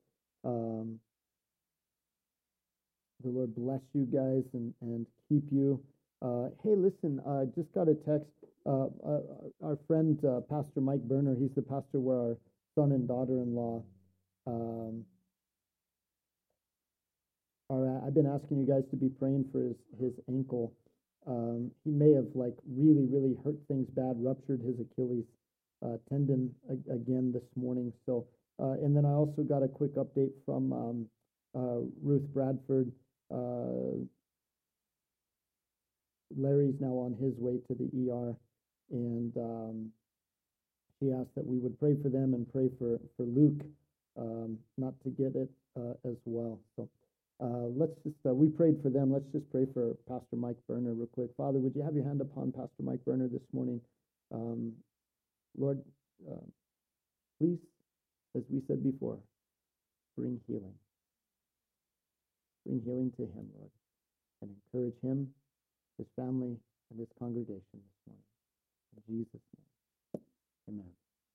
Speaker 1: The Lord bless you guys and keep you. Hey, listen, I just got a text. Our friend, Pastor Mike Berner, he's the pastor where our son and daughter-in-law are at. I've been asking you guys to be praying for his ankle. He may have really, really hurt things bad, ruptured his Achilles tendon again this morning. So, and then I also got a quick update from Ruth Bradford. Larry's now on his way to the ER, and she asked that we would pray for them and pray for Luke not to get it as well. So let's just, we prayed for them. Let's just pray for Pastor Mike Berner real quick. Father, would you have your hand upon Pastor Mike Berner this morning? Lord, please, as we said before, bring healing. Bring healing to him, Lord, and encourage him, his family, and his congregation this morning. In Jesus' name, amen.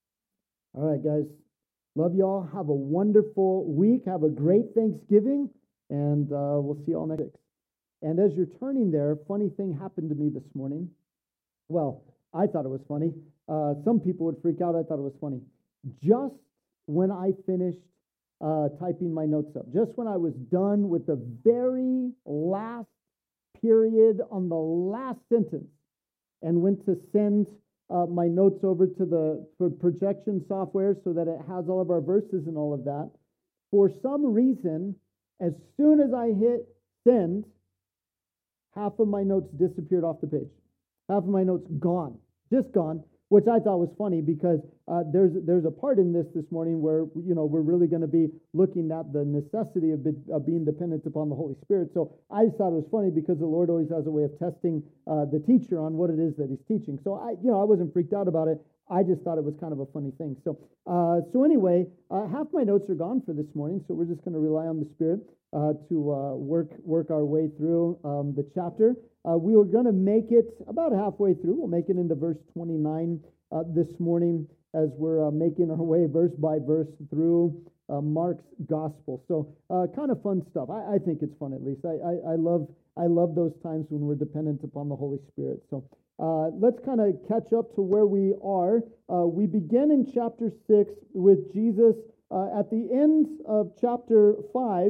Speaker 1: All right, guys. Love y'all. Have a wonderful week. Have a great Thanksgiving, and we'll see y'all next week. And as you're turning there, funny thing happened to me this morning. Well, I thought it was funny. Some people would freak out. I thought it was funny. Just when I finished typing my notes up, just when I was done with the very last period on the last sentence and went to send my notes over to the projection software so that it has all of our verses and all of that, for some reason, as soon as I hit send, half of my notes disappeared off the page. Half of my notes gone, just gone, which I thought was funny because there's a part in this morning where, we're really going to be looking at the necessity of being dependent upon the Holy Spirit. So I just thought it was funny because the Lord always has a way of testing the teacher on what it is that he's teaching. So I wasn't freaked out about it. I just thought it was kind of a funny thing. So anyway, half my notes are gone for this morning. So we're just going to rely on the Spirit to work our way through the chapter. We were going to make it about halfway through. We'll make it into verse 29 this morning as we're making our way verse by verse through Mark's gospel. So kind of fun stuff. I think it's fun, at least. I love those times when we're dependent upon the Holy Spirit. So let's kind of catch up to where we are. We begin in chapter 6 with Jesus. At the end of chapter 5,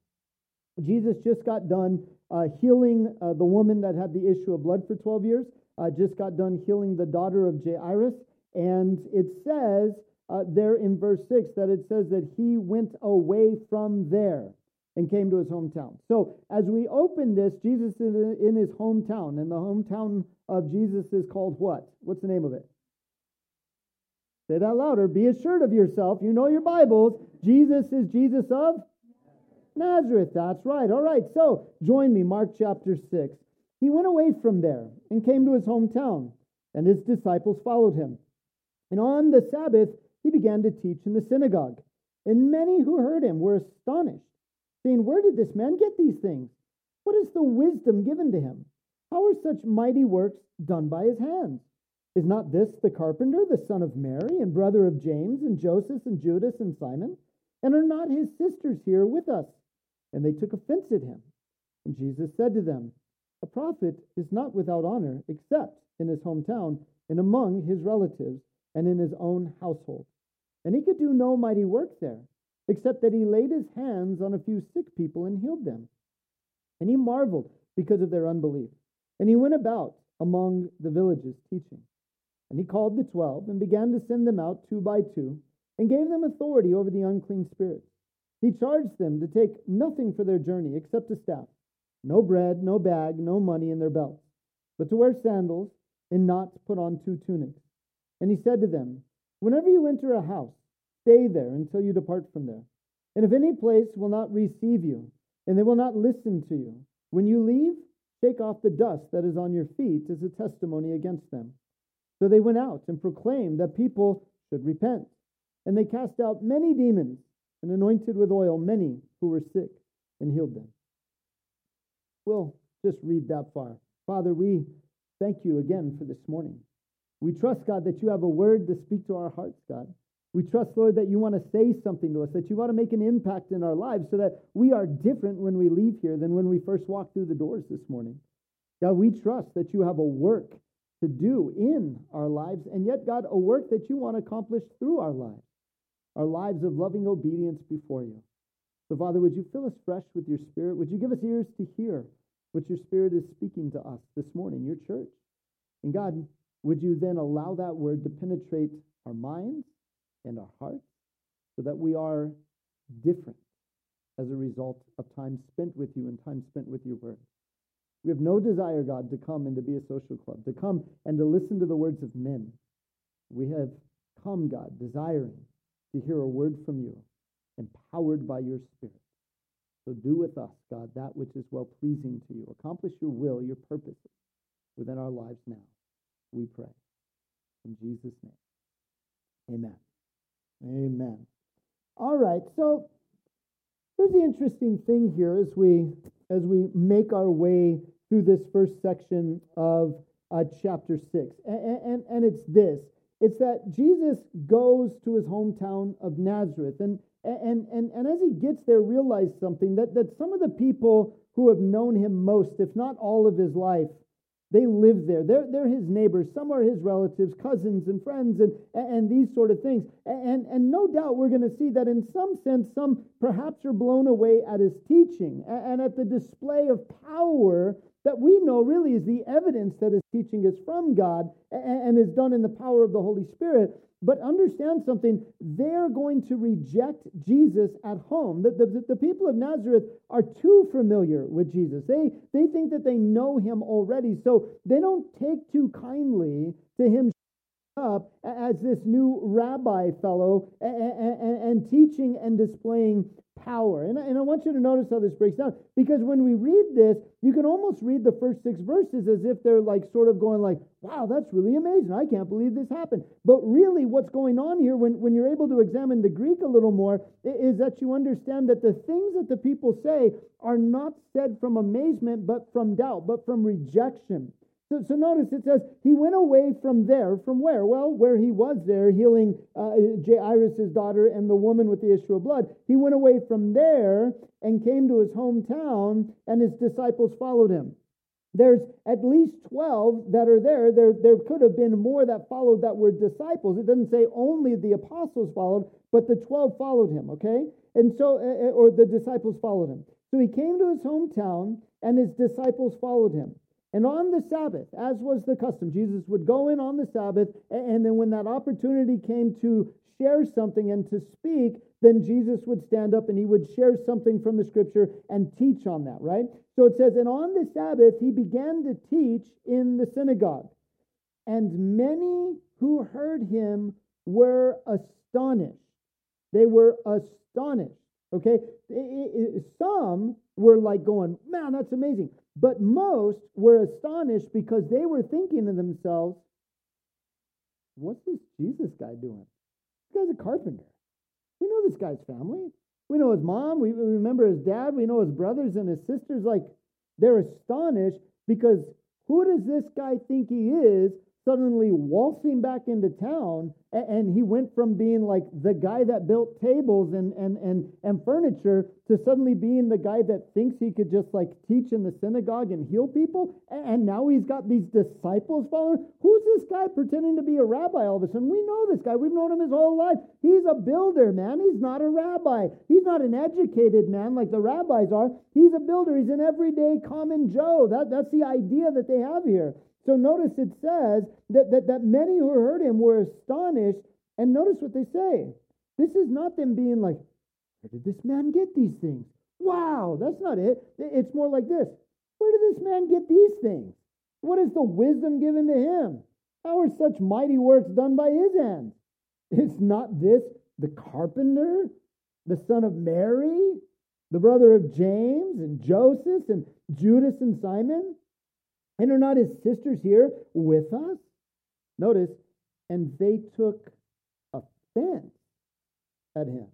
Speaker 1: Jesus just got done healing the woman that had the issue of blood for 12 years. Just got done healing the daughter of Jairus. And it says there in verse 6 that it says that he went away from there and came to his hometown. So as we open this, Jesus is in his hometown. And the hometown of Jesus is called what? What's the name of it? Say that louder. Be assured of yourself. You know your Bibles. Jesus is Jesus of Nazareth. That's right. All right. So join me. Mark chapter 6. He went away from there and came to his hometown, and his disciples followed him. And on the Sabbath, he began to teach in the synagogue. And many who heard him were astonished, saying, "Where did this man get these things? What is the wisdom given to him? How are such mighty works done by his hands? Is not this the carpenter, the son of Mary, and brother of James, and Joseph, and Judas, and Simon? And are not his sisters here with us?" And they took offense at him. And Jesus said to them, "A prophet is not without honor, except in his hometown, and among his relatives, and in his own household." And he could do no mighty work there, except that he laid his hands on a few sick people and healed them. And he marveled because of their unbelief. And he went about among the villages teaching. And he called the 12 and began to send them out 2 by 2 and gave them authority over the unclean spirits. He charged them to take nothing for their journey except a staff, no bread, no bag, no money in their belts, but to wear sandals and not put on 2 tunics. And he said to them, whenever you enter a house, stay there until you depart from there. And if any place will not receive you, and they will not listen to you, when you leave, shake off the dust that is on your feet as a testimony against them. So they went out and proclaimed that people should repent. And they cast out many demons and anointed with oil many who were sick and healed them. We'll just read that far. Father, we thank you again for this morning. We trust, God, that you have a word to speak to our hearts, God. We trust, Lord, that you want to say something to us, that you want to make an impact in our lives so that we are different when we leave here than when we first walked through the doors this morning. God, we trust that you have a work to do in our lives, and yet, God, a work that you want to accomplish through our lives of loving obedience before you. So, Father, would you fill us fresh with your Spirit? Would you give us ears to hear what your Spirit is speaking to us this morning, your church? And God, would you then allow that word to penetrate our minds and our hearts so that we are different as a result of time spent with you and time spent with your word? We have no desire, God, to come and to be a social club, to come and to listen to the words of men. We have come, God, desiring to hear a word from you, empowered by your Spirit. So do with us, God, that which is well-pleasing to you. Accomplish your will, your purposes within our lives now. We pray. In Jesus' name. Amen. Amen. All right, so here's the interesting thing here as we make our way through this first section of chapter 6. And it's this. It's that Jesus goes to his hometown of Nazareth. And as he gets there, realize something, that some of the people who have known him most, if not all of his life, they live there. They're his neighbors. Some are his relatives, cousins and friends, and these sort of things. And no doubt we're going to see that in some sense, some perhaps are blown away at his teaching and at the display of power that we know really is the evidence that his teaching is from God and is done in the power of the Holy Spirit. But understand something, they're going to reject Jesus at home. The people of Nazareth are too familiar with Jesus. They think that they know him already, so they don't take too kindly to him up as this new rabbi fellow and teaching and displaying power. And I want you to notice how this breaks down, because when we read this, you can almost read the first 6 verses as if they're like sort of going like, wow, that's really amazing. I can't believe this happened. But really what's going on here when you're able to examine the Greek a little more is that you understand that the things that the people say are not said from amazement, but from doubt, but from rejection. So notice it says, he went away from there. From where? Well, where he was there, healing Jairus' daughter and the woman with the issue of blood. He went away from there and came to his hometown, and his disciples followed him. There's at least 12 that are there. There could have been more that followed that were disciples. It doesn't say only the apostles followed, but the 12 followed him, okay? And so, or the disciples followed him. So he came to his hometown, and his disciples followed him. And on the Sabbath, as was the custom, Jesus would go in on the Sabbath, and then when that opportunity came to share something and to speak, then Jesus would stand up and he would share something from the scripture and teach on that, right? So it says, and on the Sabbath, he began to teach in the synagogue. And many who heard him were astonished. They were astonished, okay? Some were like going, man, that's amazing. But most were astonished because they were thinking to themselves, what's this Jesus guy doing? This guy's a carpenter. We know this guy's family. We know his mom. We remember his dad. We know his brothers and his sisters. Like, they're astonished because who does this guy think he is, suddenly waltzing back into town, and he went from being like the guy that built tables and furniture to suddenly being the guy that thinks he could just like teach in the synagogue and heal people. And now he's got these disciples following. Who's this guy pretending to be a rabbi all of a sudden? We know this guy. We've known him his whole life. He's a builder, man. He's not a rabbi. He's not an educated man like the rabbis are. He's a builder. He's an everyday common Joe. That's the idea that they have here. So notice it says that many who heard him were astonished. And notice what they say. This is not them being like, where did this man get these things? Wow, that's not it. It's more like this. Where did this man get these things? What is the wisdom given to him? How are such mighty works done by his hands? Is not this the carpenter, the son of Mary, the brother of James and Joseph and Judas and Simon? And are not his sisters here with us? Notice, and they took offense at him.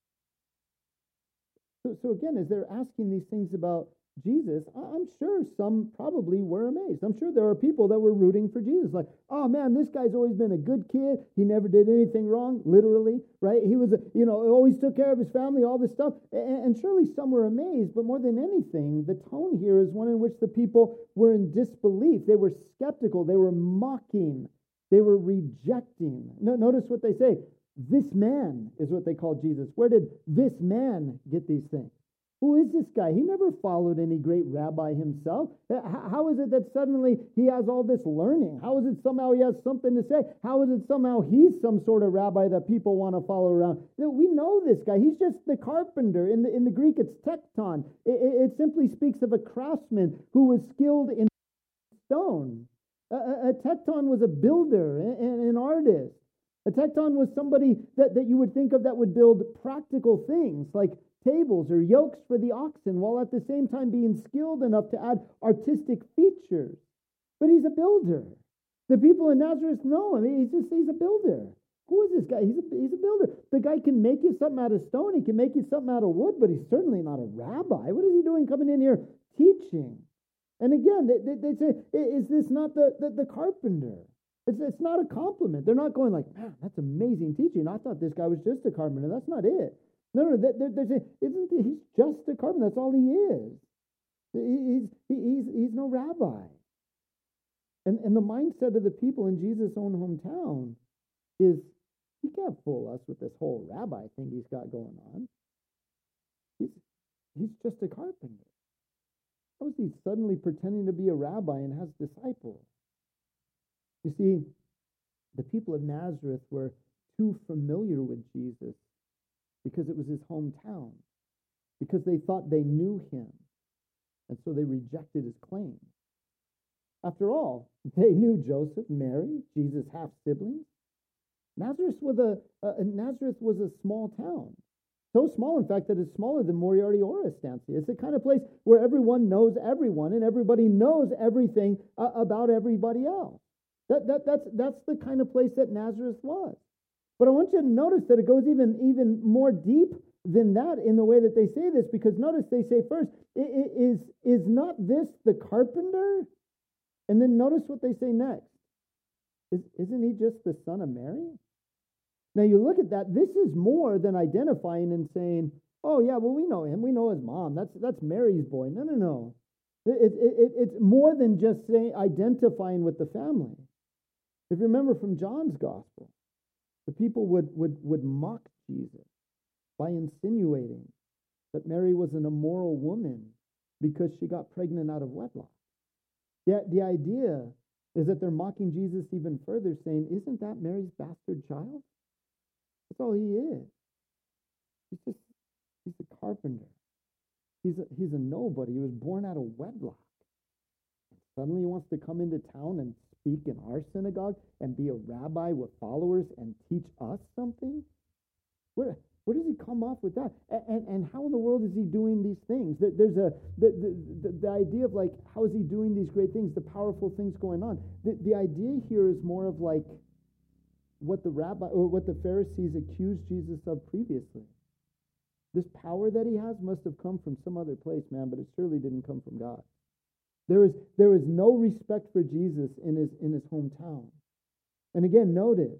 Speaker 1: So again, as they're asking these things about Jesus, I'm sure some probably were amazed. I'm sure there are people that were rooting for Jesus. Like, oh man, this guy's always been a good kid. He never did anything wrong, literally, right? He was, always took care of his family, all this stuff. And surely some were amazed, but more than anything, the tone here is one in which the people were in disbelief. They were skeptical. They were mocking. They were rejecting. Notice what they say. This man is what they call Jesus. Where did this man get these things? Who is this guy? He never followed any great rabbi himself. How is it that suddenly he has all this learning? How is it somehow he has something to say? How is it somehow he's some sort of rabbi that people want to follow around? We know this guy. He's just the carpenter. In the Greek, it's tekton. It simply speaks of a craftsman who was skilled in stone. A tekton was a builder, an artist. A tekton was somebody that you would think of that would build practical things like tables or yokes for the oxen, while at the same time being skilled enough to add artistic features. But he's a builder. The people in Nazareth know him. He's a builder. Who is this guy? He's a builder. The guy can make you something out of stone. He can make you something out of wood, but he's certainly not a rabbi. What is he doing coming in here teaching? And again, they say, is this not the carpenter? It's not a compliment. They're not going like, man, that's amazing teaching. I thought this guy was just a carpenter. That's not it. No, they're saying, he's just a carpenter. That's all he is. He's no rabbi. And the mindset of the people in Jesus' own hometown is, he can't fool us with this whole rabbi thing he's got going on. He's just a carpenter. How is he suddenly pretending to be a rabbi and has disciples? You see, the people of Nazareth were too familiar with Jesus because it was his hometown, because they thought they knew him, and so they rejected his claims. After all, they knew Joseph, Mary, Jesus' half-siblings. Nazareth was a small town. So small, in fact, that it's smaller than Moriarty or Estancia. It's the kind of place where everyone knows everyone, and everybody knows everything about everybody else. That's the kind of place that Nazareth was. But I want you to notice that it goes even more deep than that in the way that they say this, because notice they say first, is not this the carpenter? And then notice what they say next. Isn't he just the son of Mary? Now you look at that, this is more than identifying and saying, oh yeah, well we know him, we know his mom, that's Mary's boy. No. It's more than just saying identifying with the family. If you remember from John's gospel, the people would mock Jesus by insinuating that Mary was an immoral woman because she got pregnant out of wedlock. The idea is that they're mocking Jesus even further, saying, isn't that Mary's bastard child? That's all he is. He's a carpenter. He's a nobody. He was born out of wedlock. Suddenly he wants to come into town and speak in our synagogue and be a rabbi with followers and teach us something? Where does he come off with that? And how in the world is he doing these things? There's the idea of like, how is he doing these great things, the powerful things going on? The idea here is more of like what the rabbi or what the Pharisees accused Jesus of previously. This power that he has must have come from some other place, man, but it surely didn't come from God. There is no respect for Jesus in his hometown. And again, notice,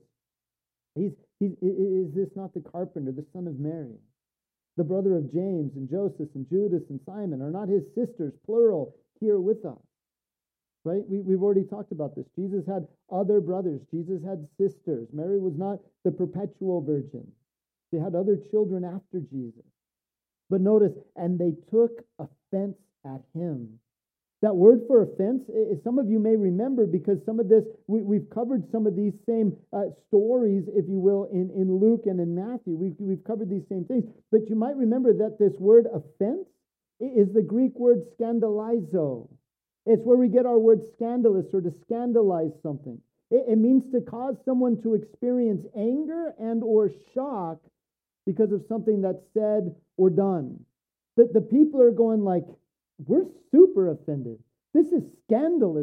Speaker 1: is this not the carpenter, the son of Mary? The brother of James and Joseph and Judas and Simon, are not his sisters, plural, here with us? Right? We've already talked about this. Jesus had other brothers. Jesus had sisters. Mary was not the perpetual virgin. She had other children after Jesus. But notice, and they took offense at him. That word for offense, some of you may remember, because some of this, we've covered some of these same stories, if you will, in Luke and in Matthew. We've covered these same things. But you might remember that this word offense is the Greek word scandalizo. It's where we get our word scandalous, or to scandalize something. It means to cause someone to experience anger and or shock because of something that's said or done. The people are going like, we're super offended. This is scandalous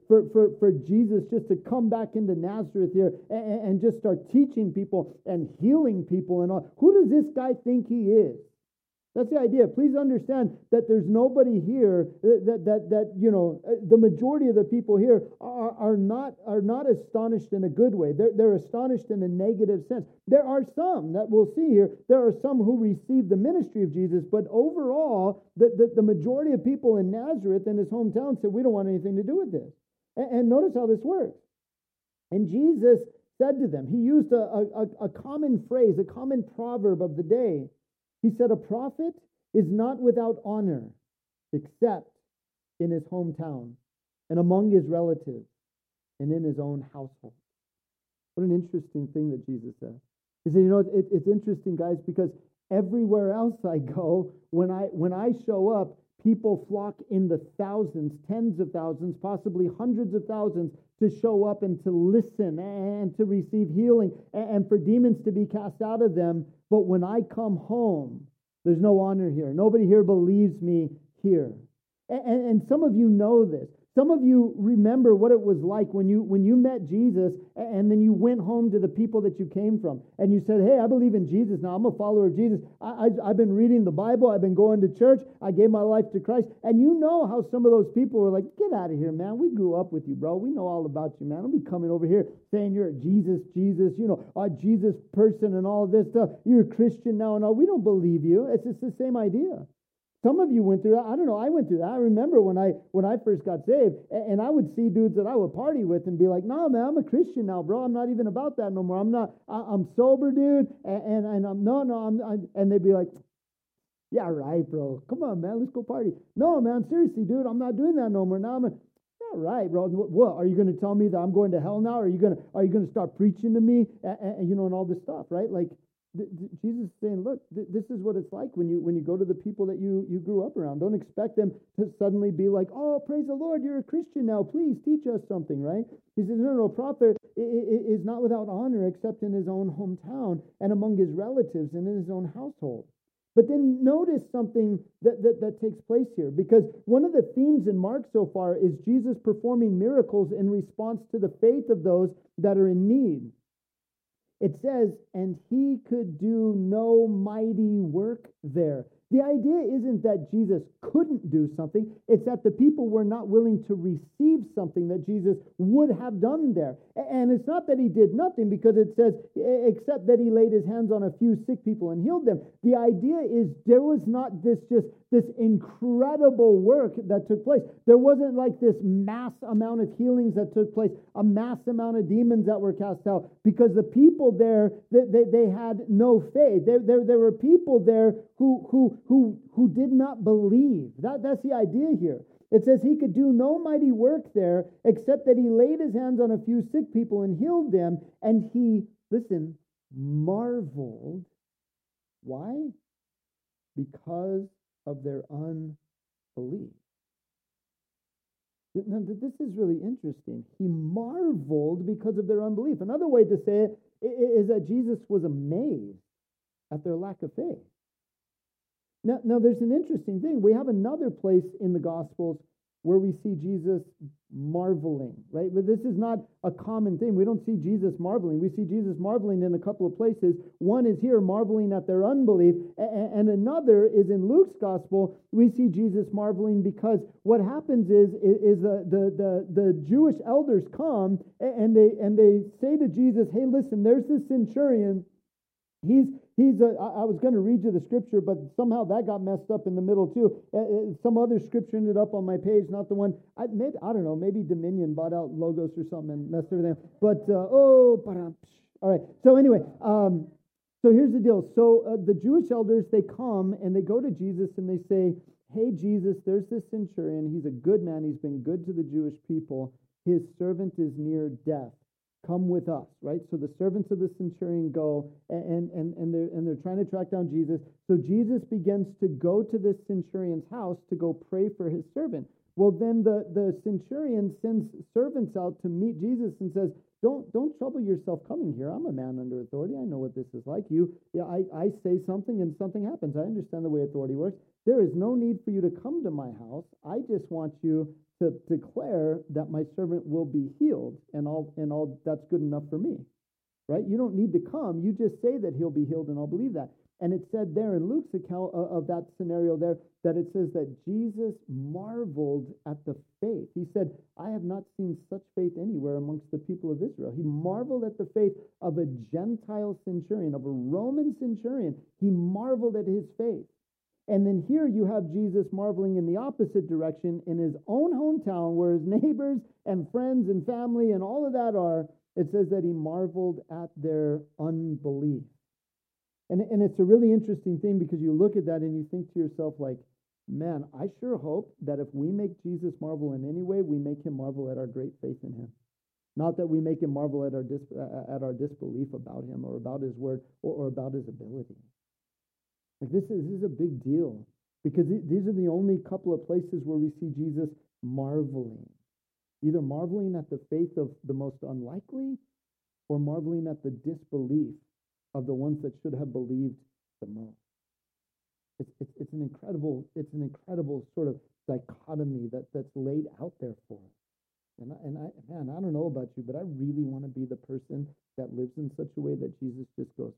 Speaker 1: for Jesus just to come back into Nazareth here and just start teaching people and healing people and all. Who does this guy think he is? That's the idea. Please understand that there's nobody here that the majority of the people here are not astonished in a good way. They're astonished in a negative sense. There are some that we'll see here. There are some who receive the ministry of Jesus, but overall, the majority of people in Nazareth, in his hometown, said, we don't want anything to do with this. And notice how this works. And Jesus said to them, he used a common phrase, a common proverb of the day. He said, a prophet is not without honor, except in his hometown and among his relatives and in his own household. What an interesting thing that Jesus said. He said, it's interesting, guys, because everywhere else I go, when I show up, people flock in the thousands, tens of thousands, possibly hundreds of thousands to show up and to listen and to receive healing and for demons to be cast out of them. But when I come home, there's no honor here. Nobody here believes me here. And some of you know this. Some of you remember what it was like when you met Jesus and then you went home to the people that you came from and you said, hey, I believe in Jesus now. I'm a follower of Jesus. I've been reading the Bible. I've been going to church. I gave my life to Christ. And you know how some of those people were like, get out of here, man. We grew up with you, bro. We know all about you, man. Don't be coming over here saying you're a Jesus, a Jesus person and all this stuff. You're a Christian now and all. We don't believe you. It's just the same idea. Some of you went through that. I don't know. I went through that. I remember when I first got saved, and I would see dudes that I would party with and be like, "No, man, I'm a Christian now, bro. I'm not even about that no more. I'm not. I'm sober, dude." And I'm and they'd be like, "Yeah, right, bro. Come on, man. Let's go party." No, man. Seriously, dude. I'm not doing that no more. Now yeah, right, bro. What are you going to tell me that I'm going to hell now? Are you going to start preaching to me? And all this stuff, right? Like. Jesus is saying, look, this is what it's like when you go to the people that you grew up around. Don't expect them to suddenly be like, oh, praise the Lord, you're a Christian now. Please teach us something, right? He says, no, prophet is not without honor except in his own hometown and among his relatives and in his own household. But then notice something that takes place here, because one of the themes in Mark so far is Jesus performing miracles in response to the faith of those that are in need. It says, and he could do no mighty work there. The idea isn't that Jesus couldn't do something. It's that the people were not willing to receive something that Jesus would have done there. And it's not that he did nothing, because it says, except that he laid his hands on a few sick people and healed them. The idea is there was not this incredible work that took place. There wasn't like this mass amount of healings that took place, a mass amount of demons that were cast out, because the people there, they had no faith. There were people there who did not believe. That's the idea here. It says he could do no mighty work there, except that he laid his hands on a few sick people and healed them. And he, listen, marveled. Why? Because of their unbelief. Now, this is really interesting. He marveled because of their unbelief. Another way to say it is that Jesus was amazed at their lack of faith. Now, there's an interesting thing. We have another place in the Gospels where we see Jesus marveling, right? But this is not a common thing. We don't see Jesus marveling. We see Jesus marveling in a couple of places. One is here, marveling at their unbelief, and another is in Luke's gospel. We see Jesus marveling because what happens is the Jewish elders come and they say to Jesus, "Hey, listen, there's this centurion. I was going to read you the scripture, but somehow that got messed up in the middle too. Some other scripture ended up on my page, not the one. I don't know. Maybe Dominion bought out Logos or something and messed everything up. But all right. So anyway, so here's the deal. So the Jewish elders, they come and they go to Jesus and they say, "Hey Jesus, there's this centurion. He's a good man. He's been good to the Jewish people. His servant is near death. Come with us," right? So the servants of the centurion go and they're trying to track down Jesus. So Jesus begins to go to this centurion's house to go pray for his servant. Well, then the centurion sends servants out to meet Jesus and says, Don't trouble yourself coming here. I'm a man under authority. I know what this is like. I say something and something happens. I understand the way authority works. There is no need for you to come to my house. I just want you to declare that my servant will be healed, and all that's good enough for me, right? You don't need to come. You just say that he'll be healed, and I'll believe that. And it said there in Luke's account of that scenario there that it says that Jesus marveled at the faith. He said, "I have not seen such faith anywhere amongst the people of Israel." He marveled at the faith of a Gentile centurion, of a Roman centurion. He marveled at his faith. And then here you have Jesus marveling in the opposite direction in his own hometown where his neighbors and friends and family and all of that are. It says that he marveled at their unbelief. And it's a really interesting thing because you look at that and you think to yourself like, man, I sure hope that if we make Jesus marvel in any way, we make him marvel at our great faith in him. Not that we make him marvel at our disbelief about him or about his word or about his ability. Like this is a big deal because these are the only couple of places where we see Jesus marveling. Either marveling at the faith of the most unlikely or marveling at the disbelief of the ones that should have believed the most. It's an incredible sort of dichotomy that's laid out there for us. And I don't know about you, but I really want to be the person that lives in such a way that Jesus just goes,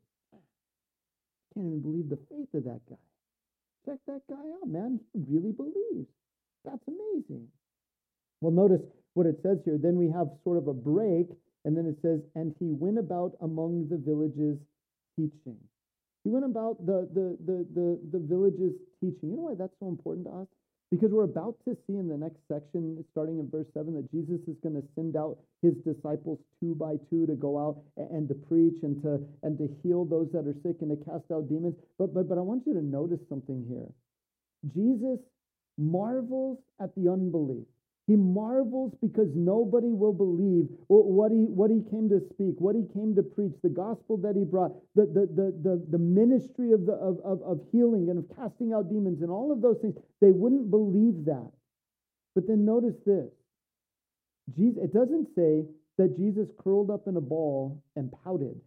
Speaker 1: I can't even believe the faith of that guy. Check that guy out, man. He really believes. That's amazing. Well, notice what it says here. Then we have sort of a break, and then it says, and he went about among the villages teaching. He went about the villages teaching. You know why that's so important to us? Because we're about to see in the next section, starting in verse 7, that Jesus is going to send out his disciples 2 by 2 to go out and to preach and to heal those that are sick and to cast out demons. But I want you to notice something here. Jesus marvels at the unbelief. He marvels because nobody will believe what he came to speak, what he came to preach, the gospel that he brought, the ministry of healing and of casting out demons and all of those things. They wouldn't believe that. But then notice this. It doesn't say that Jesus curled up in a ball and pouted.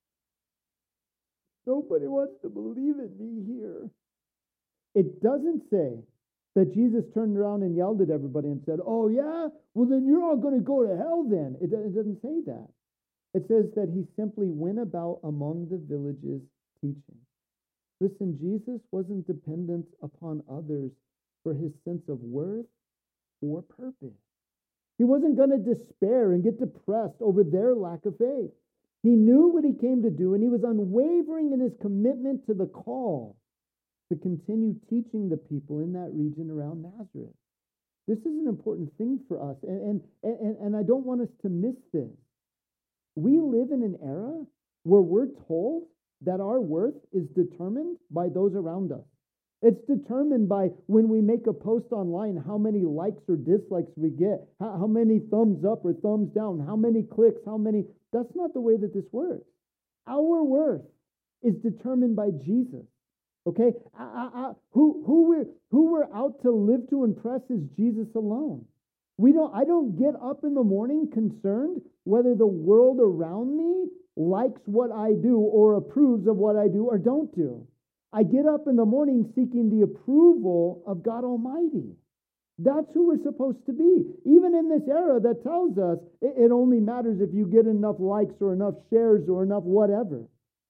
Speaker 1: Nobody wants to believe in me here. It doesn't say that Jesus turned around and yelled at everybody and said, "Oh yeah? Well then you're all going to go to hell then." It doesn't say that. It says that he simply went about among the villages teaching. Listen, Jesus wasn't dependent upon others for his sense of worth or purpose. He wasn't going to despair and get depressed over their lack of faith. He knew what he came to do, and he was unwavering in his commitment to the call to continue teaching the people in that region around Nazareth. This is an important thing for us, and I don't want us to miss this. We live in an era where we're told that our worth is determined by those around us. It's determined by when we make a post online, how many likes or dislikes we get, how many thumbs up or thumbs down, how many clicks, That's not the way that this works. Our worth is determined by Jesus. Okay, who we're out to live to impress is Jesus alone. I don't get up in the morning concerned whether the world around me likes what I do or approves of what I do or don't do. I get up in the morning seeking the approval of God Almighty. That's who we're supposed to be. Even in this era that tells us it only matters if you get enough likes or enough shares or enough whatever.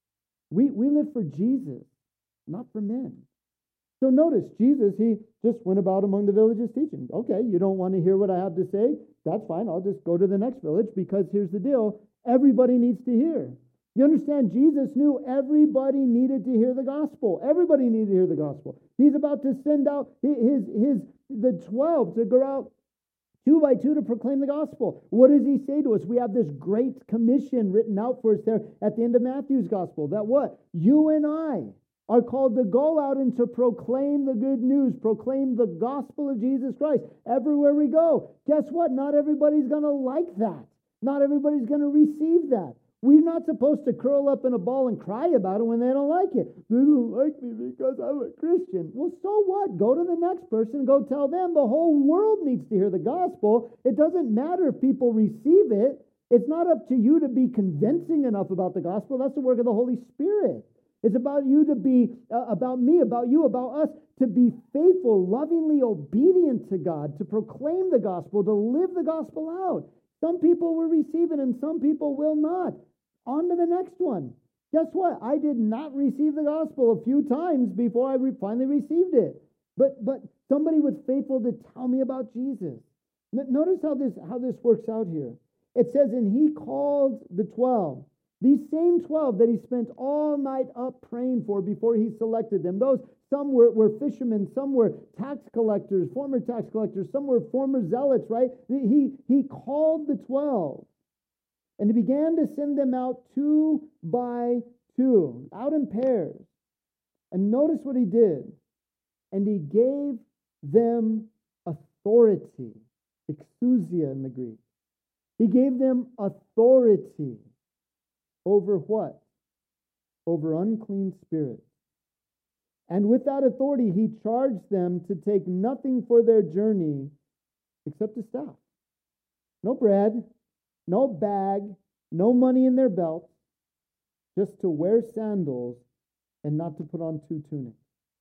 Speaker 1: We live for Jesus, not for men. So notice, Jesus, he just went about among the villages teaching. Okay, you don't want to hear what I have to say? That's fine. I'll just go to the next village, because here's the deal. Everybody needs to hear. You understand, Jesus knew everybody needed to hear the gospel. Everybody needed to hear the gospel. He's about to send out the 12 to go out 2 by 2 to proclaim the gospel. What does he say to us? We have this great commission written out for us there at the end of Matthew's gospel. That what? You and I are called to go out and to proclaim the good news, proclaim the gospel of Jesus Christ everywhere we go. Guess what? Not everybody's going to like that. Not everybody's going to receive that. We're not supposed to curl up in a ball and cry about it when they don't like it. They don't like me because I'm a Christian. Well, so what? Go to the next person and go tell them. The whole world needs to hear the gospel. It doesn't matter if people receive it. It's not up to you to be convincing enough about the gospel. That's the work of the Holy Spirit. It's about you to be, about me, about you, about us, to be faithful, lovingly obedient to God, to proclaim the gospel, to live the gospel out. Some people will receive it and some people will not. On to the next one. Guess what? I did not receive the gospel a few times before I finally received it. But somebody was faithful to tell me about Jesus. Notice how this works out here. It says, and he called the 12. These same 12 that he spent all night up praying for before he selected them. Those, some were fishermen, some were tax collectors, former tax collectors, some were former zealots, right? He called the 12. And he began to send them out 2 by 2, out in pairs. And notice what he did. And he gave them authority. Exousia in the Greek. He gave them authority. Over what? Over unclean spirits. And with that authority, he charged them to take nothing for their journey except a staff. No bread, no bag, no money in their belts, just to wear sandals and not to put on 2 tunics.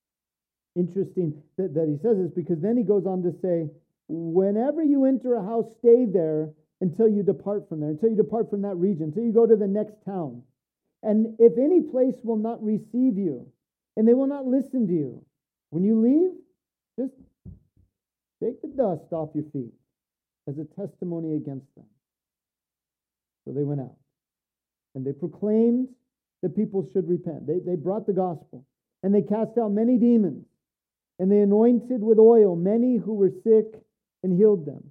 Speaker 1: Interesting that he says this, because then he goes on to say, whenever you enter a house, stay there until you depart from there, until you depart from that region, until you go to the next town. And if any place will not receive you, and they will not listen to you, when you leave, just shake the dust off your feet as a testimony against them. So they went out, and they proclaimed that people should repent. They brought the gospel, and they cast out many demons, and they anointed with oil many who were sick and healed them.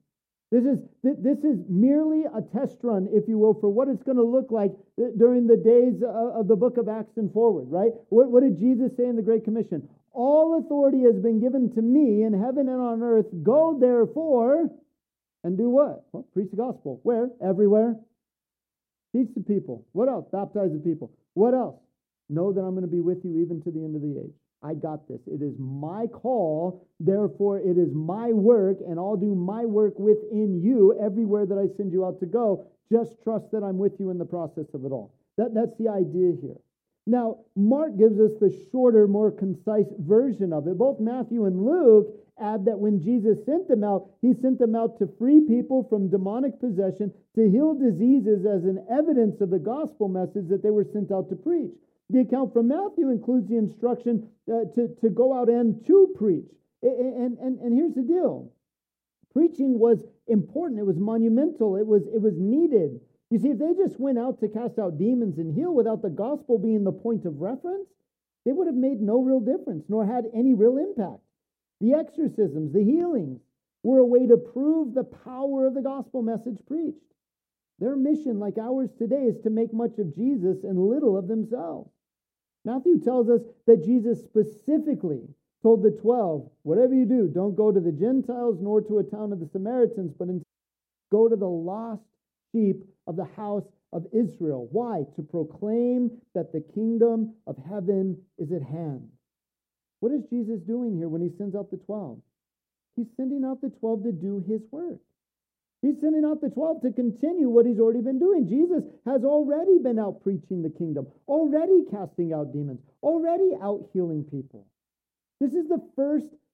Speaker 1: This is merely a test run, if you will, for what it's going to look like during the days of the book of Acts and forward, right? What did Jesus say in the Great Commission? All authority has been given to me in heaven and on earth. Go therefore and do what? Well, preach the gospel. Where? Everywhere. Teach the people. What else? Baptize the people. What else? Know that I'm going to be with you even to the end of the age. I got this. It is my call, therefore it is my work, and I'll do my work within you everywhere that I send you out to go. Just trust that I'm with you in the process of it all. That's the idea here. Now, Mark gives us the shorter, more concise version of it. Both Matthew and Luke add that when Jesus sent them out, he sent them out to free people from demonic possession, to heal diseases as an evidence of the gospel message that they were sent out to preach. The account from Matthew includes the instruction to go out and to preach. And here's the deal. Preaching was important. It was monumental. It was needed. You see, if they just went out to cast out demons and heal without the gospel being the point of reference, they would have made no real difference, nor had any real impact. The exorcisms, the healings, were a way to prove the power of the gospel message preached. Their mission, like ours today, is to make much of Jesus and little of themselves. Matthew tells us that Jesus specifically told the 12, whatever you do, don't go to the Gentiles nor to a town of the Samaritans, but instead go to the lost sheep of the house of Israel. Why? To proclaim that the kingdom of heaven is at hand. What is Jesus doing here when he sends out the 12? He's sending out the 12 to do his work. He's sending out the 12 to continue what he's already been doing. Jesus has already been out preaching the kingdom, already casting out demons, already out healing people. This is the first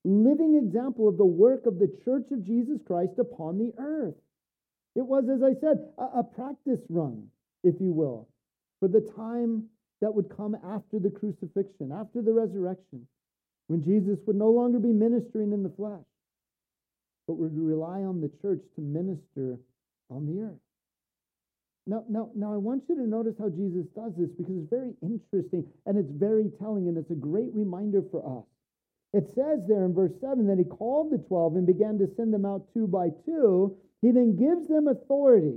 Speaker 1: living example of the work of the church of Jesus Christ upon the earth. It was, as I said, a practice run, if you will, for the time that would come after the crucifixion, after the resurrection, when Jesus would no longer be ministering in the flesh, but would rely on the church to minister on the earth. Now, I want you to notice how Jesus does this, because it's very interesting and it's very telling, and it's a great reminder for us. It says there in verse 7 that he called the 12 and began to send them out 2 by 2. He then gives them authority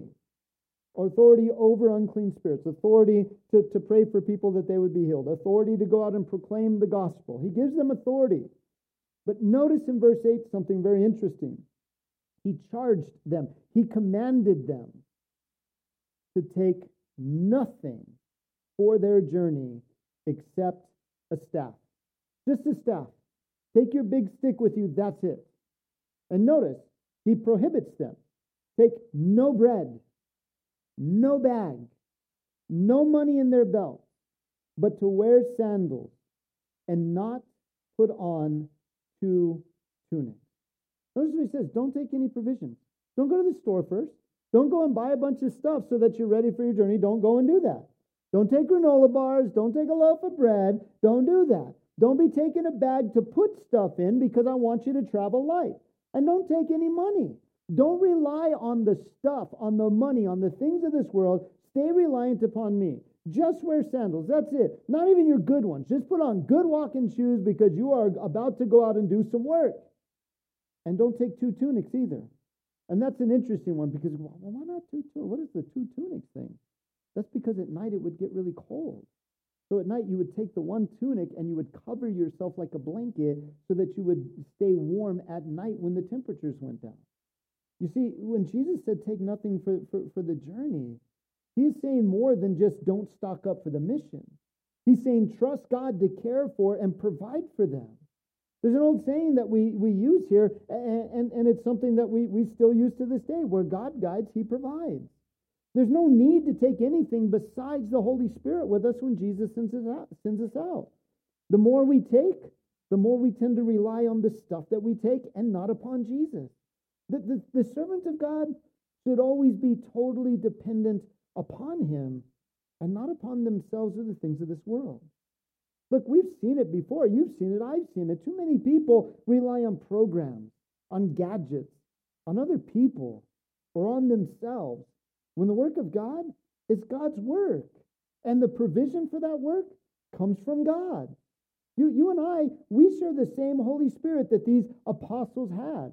Speaker 1: over unclean spirits, authority to pray for people that they would be healed, authority to go out and proclaim the gospel. He gives them authority. But notice in verse 8 something very interesting. He charged them, he commanded them to take nothing for their journey except a staff. Just a staff. Take your big stick with you, that's it. And notice, he prohibits them. Take no bread, no bag, no money in their belt, but to wear sandals and not put on 2 tunics. Notice what he says, don't take any provisions. Don't go to the store first. Don't go and buy a bunch of stuff so that you're ready for your journey. Don't go and do that. Don't take granola bars. Don't take a loaf of bread. Don't do that. Don't be taking a bag to put stuff in because I want you to travel light. And don't take any money. Don't rely on the stuff, on the money, on the things of this world. Stay reliant upon me. Just wear sandals. That's it. Not even your good ones. Just put on good walking shoes because you are about to go out and do some work. And don't take 2 tunics either. And that's an interesting one because, well, why not 2 tunics? What is the 2 tunics thing? That's because at night it would get really cold. So at night you would take the 1 tunic and you would cover yourself like a blanket so that you would stay warm at night when the temperatures went down. You see, when Jesus said take nothing for the journey, he's saying more than just don't stock up for the mission. He's saying trust God to care for and provide for them. There's an old saying that we use here, and it's something that we still use to this day, where God guides, he provides. There's no need to take anything besides the Holy Spirit with us when Jesus sends us out. The more we take, the more we tend to rely on the stuff that we take and not upon Jesus. The servant of God should always be totally dependent upon him and not upon themselves or the things of this world. Look, we've seen it before. You've seen it. I've seen it. Too many people rely on programs, on gadgets, on other people, or on themselves, when the work of God is God's work. And the provision for that work comes from God. You and I, we share the same Holy Spirit that these apostles had.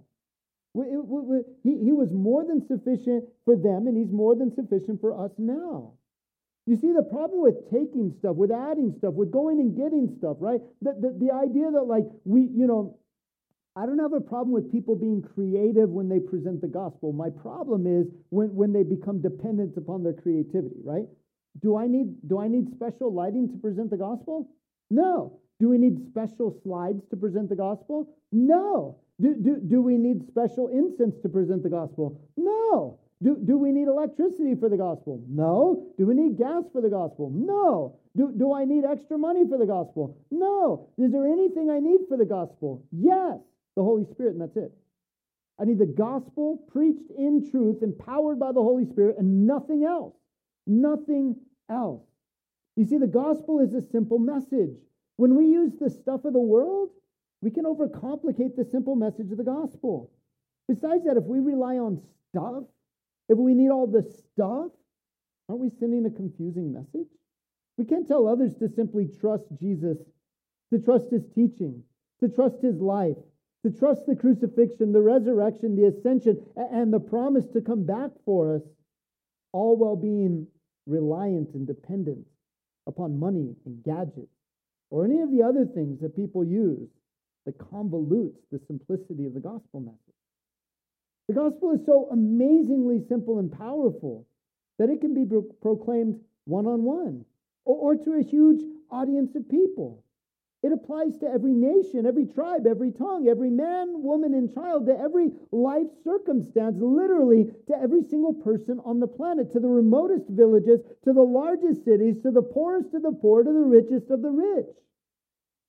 Speaker 1: He was more than sufficient for them, and he's more than sufficient for us now. You see, the problem with taking stuff, with adding stuff, with going and getting stuff, right? The idea that, like, I don't have a problem with people being creative when they present the gospel. My problem is when they become dependent upon their creativity, right? Do I need special lighting to present the gospel? No. Do we need special slides to present the gospel? No. Do we need special incense to present the gospel? No. Do we need electricity for the gospel? No. Do we need gas for the gospel? No. Do I need extra money for the gospel? No. Is there anything I need for the gospel? Yes. The Holy Spirit, and that's it. I need the gospel preached in truth, empowered by the Holy Spirit, and nothing else. Nothing else. You see, the gospel is a simple message. When we use the stuff of the world, we can overcomplicate the simple message of the gospel. Besides that, if we rely on stuff, if we need all the stuff, aren't we sending a confusing message? We can't tell others to simply trust Jesus, to trust his teaching, to trust his life, to trust the crucifixion, the resurrection, the ascension, and the promise to come back for us, all while being reliant and dependent upon money and gadgets, or any of the other things that people use that convolutes the simplicity of the gospel message. The gospel is so amazingly simple and powerful that it can be proclaimed one-on-one or to a huge audience of people. It applies to every nation, every tribe, every tongue, every man, woman, and child, to every life circumstance, literally to every single person on the planet, to the remotest villages, to the largest cities, to the poorest of the poor, to the richest of the rich.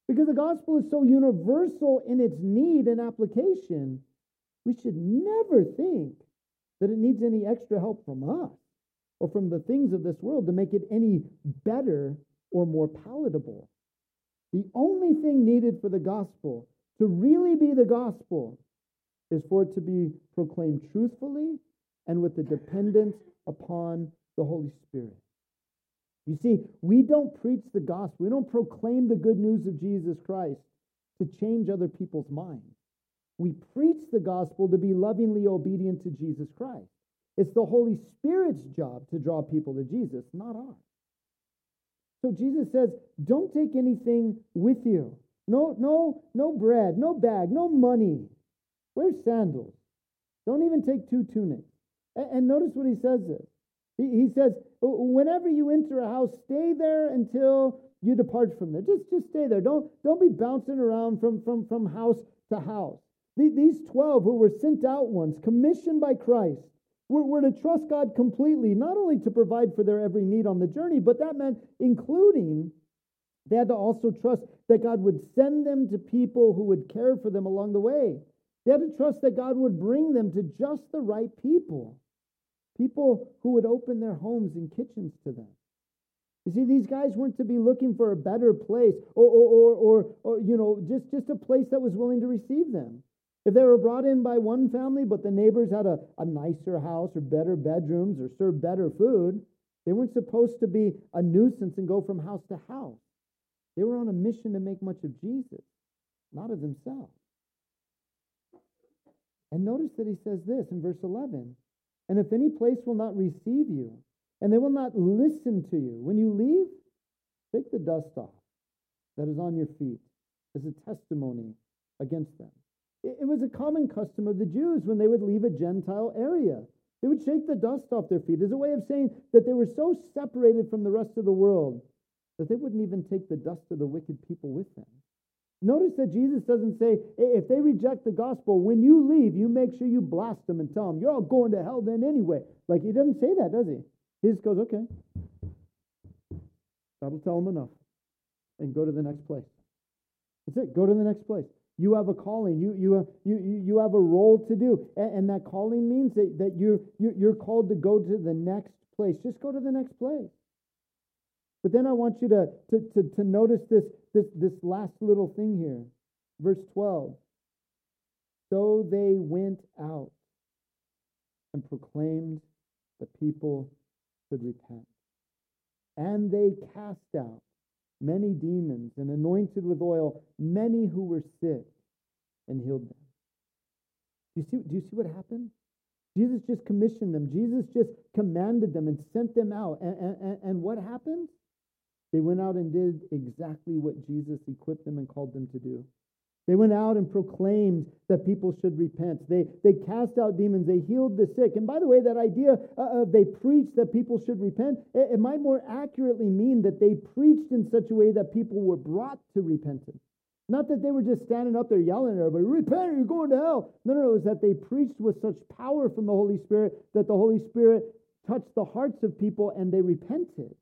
Speaker 1: Because the gospel is so universal in its need and application, we should never think that it needs any extra help from us or from the things of this world to make it any better or more palatable. The only thing needed for the gospel to really be the gospel is for it to be proclaimed truthfully and with the dependence upon the Holy Spirit. You see, we don't preach the gospel, we don't proclaim the good news of Jesus Christ to change other people's minds. We preach the gospel to be lovingly obedient to Jesus Christ. It's the Holy Spirit's job to draw people to Jesus, not ours. So Jesus says, don't take anything with you. No bread, no bag, no money. Wear sandals. Don't even take 2 tunics. And notice what he says there. He says, whenever you enter a house, stay there until you depart from there. Just stay there. Don't be bouncing around from house to house. These 12 who were sent out ones, commissioned by Christ, were to trust God completely, not only to provide for their every need on the journey, but that meant including, they had to also trust that God would send them to people who would care for them along the way. They had to trust that God would bring them to just the right people. People who would open their homes and kitchens to them. You see, these guys weren't to be looking for a better place or just a place that was willing to receive them. If they were brought in by one family, but the neighbors had a nicer house or better bedrooms or served better food, they weren't supposed to be a nuisance and go from house to house. They were on a mission to make much of Jesus, not of themselves. And notice that he says this in verse 11, and if any place will not receive you, and they will not listen to you, when you leave, take the dust off that is on your feet as a testimony against them. It was a common custom of the Jews when they would leave a Gentile area. They would shake the dust off their feet as a way of saying that they were so separated from the rest of the world that they wouldn't even take the dust of the wicked people with them. Notice that Jesus doesn't say, if they reject the gospel, when you leave, you make sure you blast them and tell them, you're all going to hell then anyway. Like, he doesn't say that, does he? He just goes, okay, that'll tell them enough. And go to the next place. That's it. Go to the next place. You have a calling. You have a role to do. And that calling means that you're called to go to the next place. Just go to the next place. But then I want you to notice this last little thing here. Verse 12. So they went out and proclaimed the people should repent. And they cast out many demons and anointed with oil many who were sick and healed them. Do you see what happened? Jesus just commissioned them. Jesus just commanded them and sent them out. And what happened? They went out and did exactly what Jesus equipped them and called them to do. They went out and proclaimed that people should repent. They cast out demons. They healed the sick. And by the way, that idea of they preached that people should repent, it might more accurately mean that they preached in such a way that people were brought to repentance. Not that they were just standing up there yelling at everybody, repent or you're going to hell. No, it was that they preached with such power from the Holy Spirit that the Holy Spirit touched the hearts of people and they repented.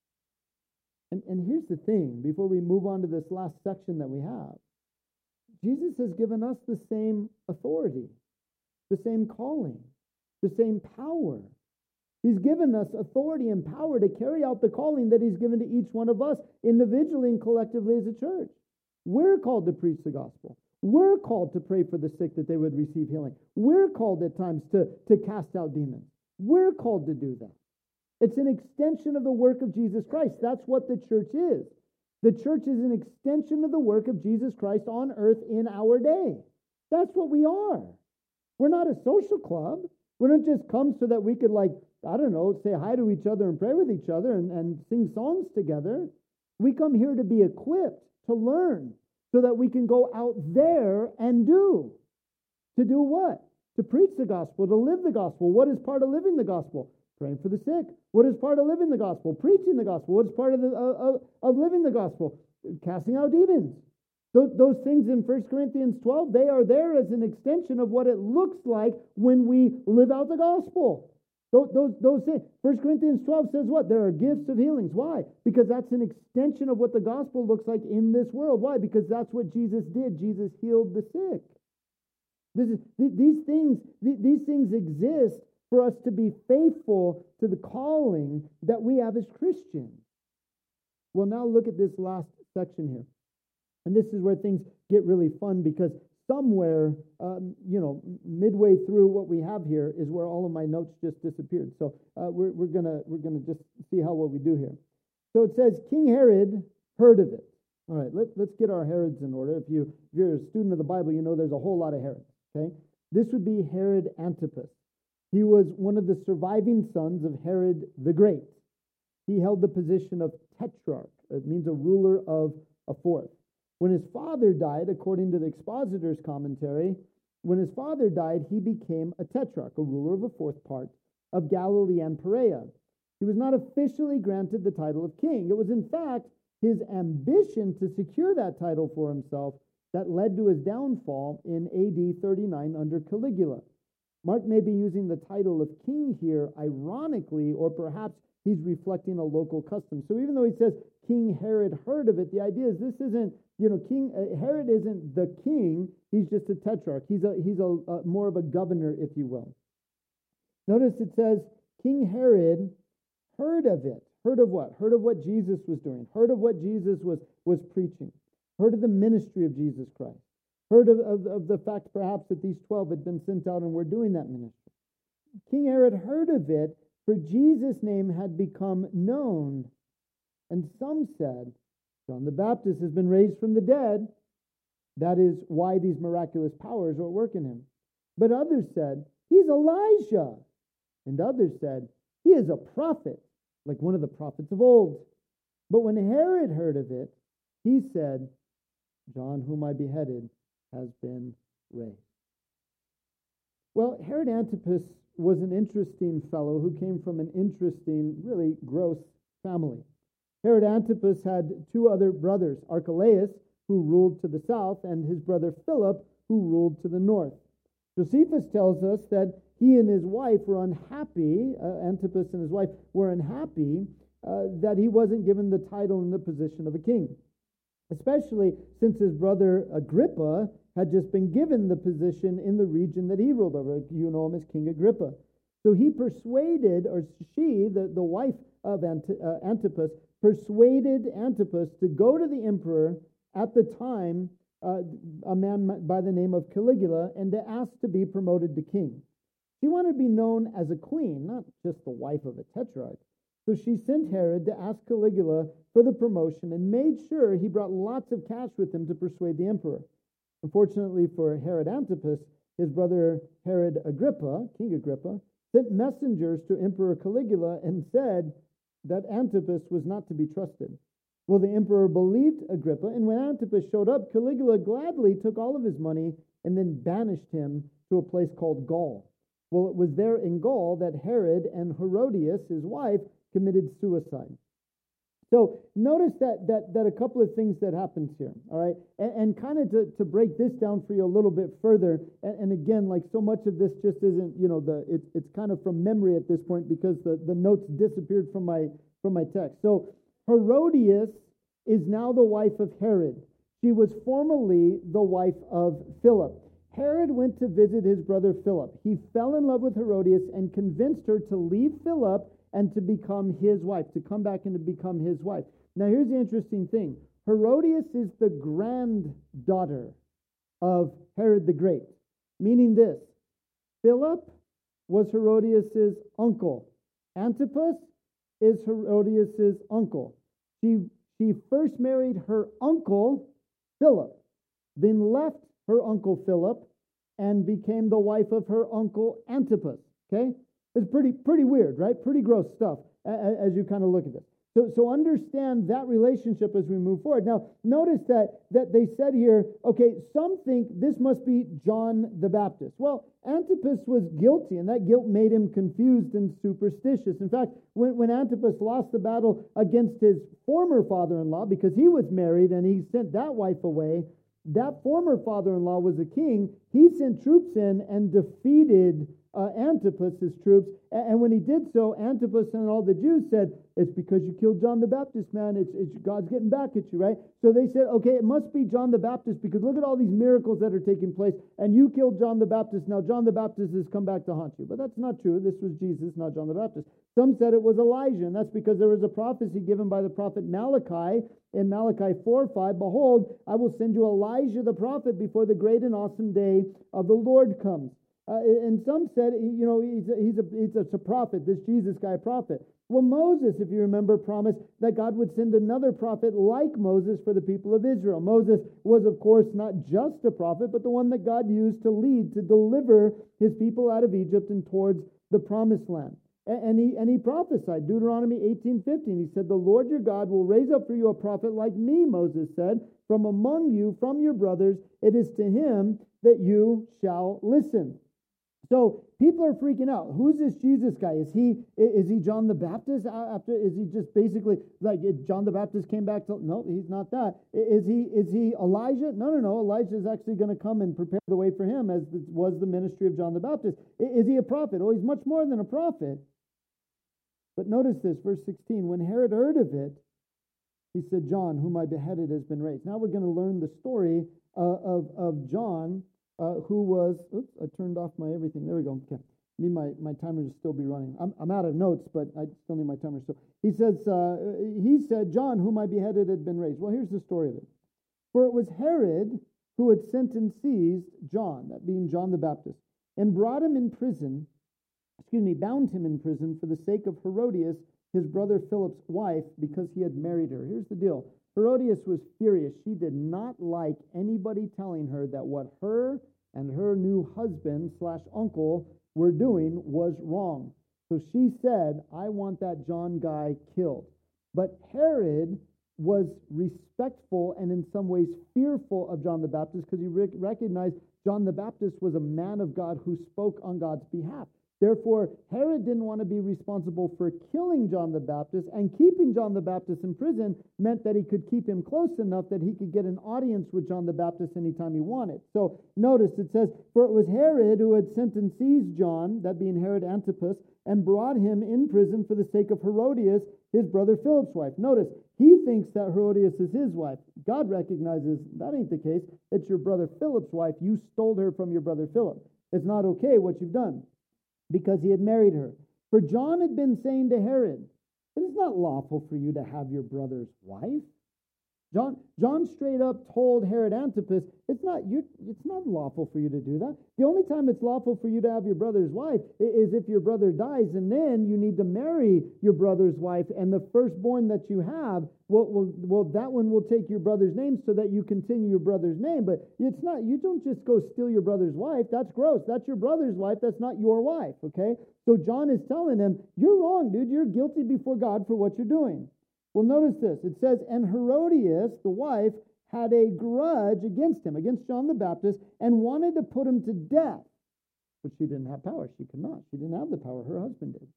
Speaker 1: And here's the thing, before we move on to this last section that we have. Jesus has given us the same authority, the same calling, the same power. He's given us authority and power to carry out the calling that he's given to each one of us individually and collectively as a church. We're called to preach the gospel. We're called to pray for the sick that they would receive healing. We're called at times to cast out demons. We're called to do that. It's an extension of the work of Jesus Christ. That's what the church is. The church is an extension of the work of Jesus Christ on earth in our day. That's what we are. We're not a social club. We don't just come so that we could say hi to each other and pray with each other and sing songs together. We come here to be equipped, to learn, so that we can go out there and do. To do what? To preach the gospel, to live the gospel. What is part of living the gospel? Praying for the sick. What is part of living the gospel? Preaching the gospel. What is part of living the gospel? Casting out demons. Those things in 1 Corinthians 12, they are there as an extension of what it looks like when we live out the gospel. Those things. 1 Corinthians 12 says what? There are gifts of healings. Why? Because that's an extension of what the gospel looks like in this world. Why? Because that's what Jesus did. Jesus healed the sick. These things exist for us to be faithful to the calling that we have as Christians. Well, now look at this last section here. And this is where things get really fun, because somewhere, midway through what we have here is where all of my notes just disappeared. So we're gonna just see how what we do here. So it says King Herod heard of it. All right, let's get our Herods in order. If you're a student of the Bible, you know there's a whole lot of Herods. Okay, this would be Herod Antipas. He was one of the surviving sons of Herod the Great. He held the position of tetrarch. It means a ruler of a fourth. When his father died, according to the Expositor's commentary, when his father died, he became a tetrarch, a ruler of a fourth part of Galilee and Perea. He was not officially granted the title of king. It was, in fact, his ambition to secure that title for himself that led to his downfall in AD 39 under Caligula. Mark may be using the title of king here ironically, or perhaps he's reflecting a local custom. So even though he says King Herod heard of it, the idea is this isn't, Herod isn't the king. He's just a tetrarch. He's a more of a governor, if you will. Notice it says King Herod heard of it. Heard of what? Heard of what Jesus was doing. Heard of what Jesus was preaching. Heard of the ministry of Jesus Christ. Heard of the fact perhaps that these 12 had been sent out and were doing that ministry. King Herod heard of it, for Jesus' name had become known. And some said, John the Baptist has been raised from the dead. That is why these miraculous powers are at work in him. But others said, he's Elijah. And others said, he is a prophet, like one of the prophets of old. But when Herod heard of it, he said, John, whom I beheaded, has been raised. Well, Herod Antipas was an interesting fellow who came from an interesting, really gross family. Herod Antipas had two other brothers, Archelaus, who ruled to the south, and his brother Philip, who ruled to the north. Josephus tells us that he and his wife were unhappy, Antipas and his wife were unhappy that he wasn't given the title and the position of a king, especially since his brother Agrippa had just been given the position in the region that he ruled over. You know him as King Agrippa. So he persuaded, or she, the wife of Antipas, persuaded Antipas to go to the emperor at the time, a man by the name of Caligula, and to ask to be promoted to king. She wanted to be known as a queen, not just the wife of a tetrarch. So she sent Herod to ask Caligula for the promotion and made sure he brought lots of cash with him to persuade the emperor. Unfortunately for Herod Antipas, his brother Herod Agrippa, King Agrippa, sent messengers to Emperor Caligula and said that Antipas was not to be trusted. Well, the emperor believed Agrippa, and when Antipas showed up, Caligula gladly took all of his money and then banished him to a place called Gaul. Well, it was there in Gaul that Herod and Herodias, his wife, committed suicide. So notice that a couple of things that happens here, all right? And kind of to break this down for you a little bit further, and again, like so much of this just isn't, it's kind of from memory at this point because the notes disappeared from my text. So Herodias is now the wife of Herod. She was formerly the wife of Philip. Herod went to visit his brother Philip. He fell in love with Herodias and convinced her to leave Philip and to become his wife, to come back and to become his wife. Now, here's the interesting thing. Herodias is the granddaughter of Herod the Great, meaning this. Philip was Herodias' uncle. Antipas is Herodias' uncle. She first married her uncle, Philip, then left her uncle Philip and became the wife of her uncle Antipas. Okay? It's pretty weird, right? Pretty gross stuff as you kind of look at this. So understand that relationship as we move forward. Now, notice that they said here, okay, some think this must be John the Baptist. Well, Antipas was guilty, and that guilt made him confused and superstitious. In fact, when Antipas lost the battle against his former father-in-law, because he was married and he sent that wife away, that former father-in-law was a king. He sent troops in and defeated Antipas's troops. And when he did so, Antipas and all the Jews said, it's because you killed John the Baptist, man. It's God's getting back at you, right? So they said, okay, it must be John the Baptist because look at all these miracles that are taking place. And you killed John the Baptist. Now John the Baptist has come back to haunt you. But that's not true. This was Jesus, not John the Baptist. Some said it was Elijah, and that's because there was a prophecy given by the prophet Malachi in Malachi 4:5. Behold, I will send you Elijah the prophet before the great and awesome day of the Lord comes. And some said, he's a prophet, this Jesus guy, prophet. Well, Moses, if you remember, promised that God would send another prophet like Moses for the people of Israel. Moses was, of course, not just a prophet, but the one that God used to lead, to deliver his people out of Egypt and towards the promised land. And he prophesied, Deuteronomy 18:15. He said, the Lord your God will raise up for you a prophet like me, Moses said, from among you, from your brothers. It is to him that you shall listen. So people are freaking out. Who's this Jesus guy? Is he John the Baptist? Is he just basically like John the Baptist came back to? No, he's not that. Is he Elijah? No. Elijah is actually going to come and prepare the way for him, as was the ministry of John the Baptist. Is he a prophet? Oh, he's much more than a prophet. But notice this, verse 16. When Herod heard of it, he said, John, whom I beheaded, has been raised. Now we're going to learn the story of John. Who was, oops, I turned off my everything. There we go. Okay. Need my timer to still be running. I'm out of notes, but I still need my timer. So he said, John, whom I beheaded, had been raised. Well, here's the story of it. For it was Herod who had sent and seized John, that being John the Baptist, and bound him in prison for the sake of Herodias, his brother Philip's wife, because he had married her. Here's the deal. Herodias was furious. She did not like anybody telling her that what her and her new husband / uncle were doing was wrong. So she said, I want that John guy killed. But Herod was respectful and in some ways fearful of John the Baptist because he recognized John the Baptist was a man of God who spoke on God's behalf. Therefore, Herod didn't want to be responsible for killing John the Baptist, and keeping John the Baptist in prison meant that he could keep him close enough that he could get an audience with John the Baptist anytime he wanted. So notice it says, for it was Herod who had sent and seized John, that being Herod Antipas, and brought him in prison for the sake of Herodias, his brother Philip's wife. Notice, he thinks that Herodias is his wife. God recognizes that ain't the case. It's your brother Philip's wife. You stole her from your brother Philip. It's not okay what you've done, because he had married her. For John had been saying to Herod, it is not lawful for you to have your brother's wife. John straight up told Herod Antipas, it's not lawful for you to do that. The only time it's lawful for you to have your brother's wife is if your brother dies, and then you need to marry your brother's wife, and the firstborn that you have, well, that one will take your brother's name so that you continue your brother's name. But it's not, you don't just go steal your brother's wife. That's gross. That's your brother's wife. That's not your wife, okay? So John is telling him, you're wrong, dude. You're guilty before God for what you're doing. Well, notice this. It says, and Herodias, the wife, had a grudge against him, against John the Baptist, and wanted to put him to death. But she didn't have power. She could not. She didn't have the power. Her husband did.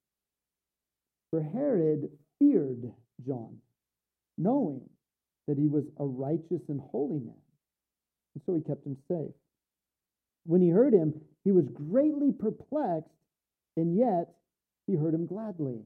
Speaker 1: For Herod feared John, knowing that he was a righteous and holy man. And so he kept him safe. When he heard him, he was greatly perplexed, and yet he heard him gladly.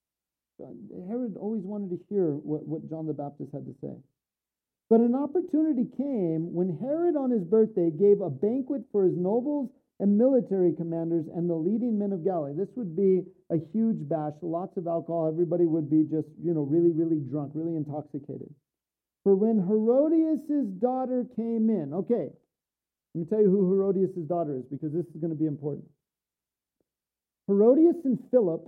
Speaker 1: Herod always wanted to hear what John the Baptist had to say. But an opportunity came when Herod on his birthday gave a banquet for his nobles and military commanders and the leading men of Galilee. This would be a huge bash, lots of alcohol. Everybody would be just, really, really drunk, really intoxicated. For when Herodias' daughter came in, okay, let me tell you who Herodias' daughter is, because this is going to be important. Herodias and Philip,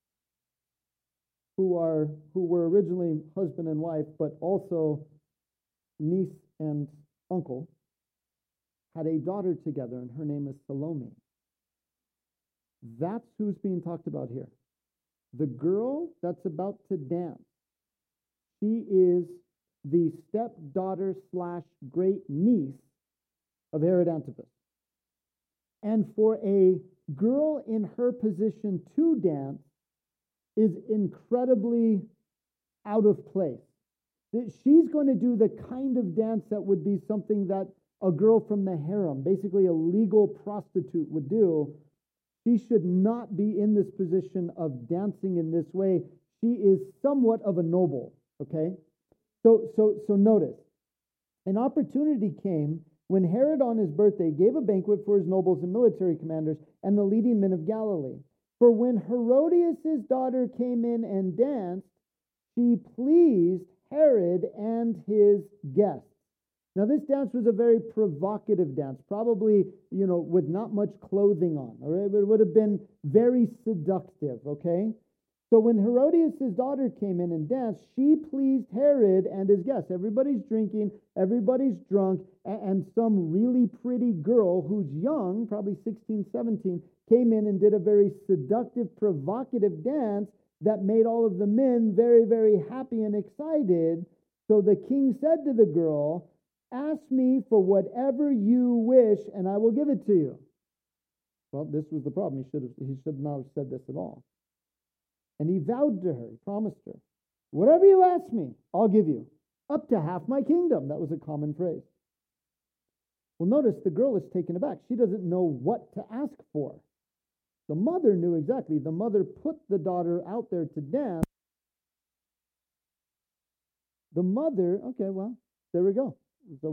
Speaker 1: who were originally husband and wife, but also niece and uncle, had a daughter together, and her name is Salome. That's who's being talked about here. The girl that's about to dance, she is the stepdaughter / great niece of Herod Antipas. And for a girl in her position to dance is incredibly out of place. She's going to do the kind of dance that would be something that a girl from the harem, basically a legal prostitute, would do. She should not be in this position of dancing in this way. She is somewhat of a noble, okay? So notice, an opportunity came when Herod on his birthday gave a banquet for his nobles and military commanders and the leading men of Galilee. For when Herodias' daughter came in and danced, she pleased Herod and his guests. Now, this dance was a very provocative dance, probably, with not much clothing on, or it would have been very seductive, okay? So when Herodias' daughter came in and danced, she pleased Herod and his guests. Everybody's drinking, everybody's drunk, and some really pretty girl who's young, probably 16, 17, came in and did a very seductive, provocative dance that made all of the men very, very happy and excited. So the king said to the girl, "Ask me for whatever you wish, and I will give it to you." Well, this was the problem. He should not have said this at all. And he vowed to her, he promised her, "Whatever you ask me, I'll give you. Up to half my kingdom." That was a common phrase. Well, notice the girl is taken aback. She doesn't know what to ask for. The mother knew exactly. The mother put the daughter out there to dance. The mother, okay, well, there we go. So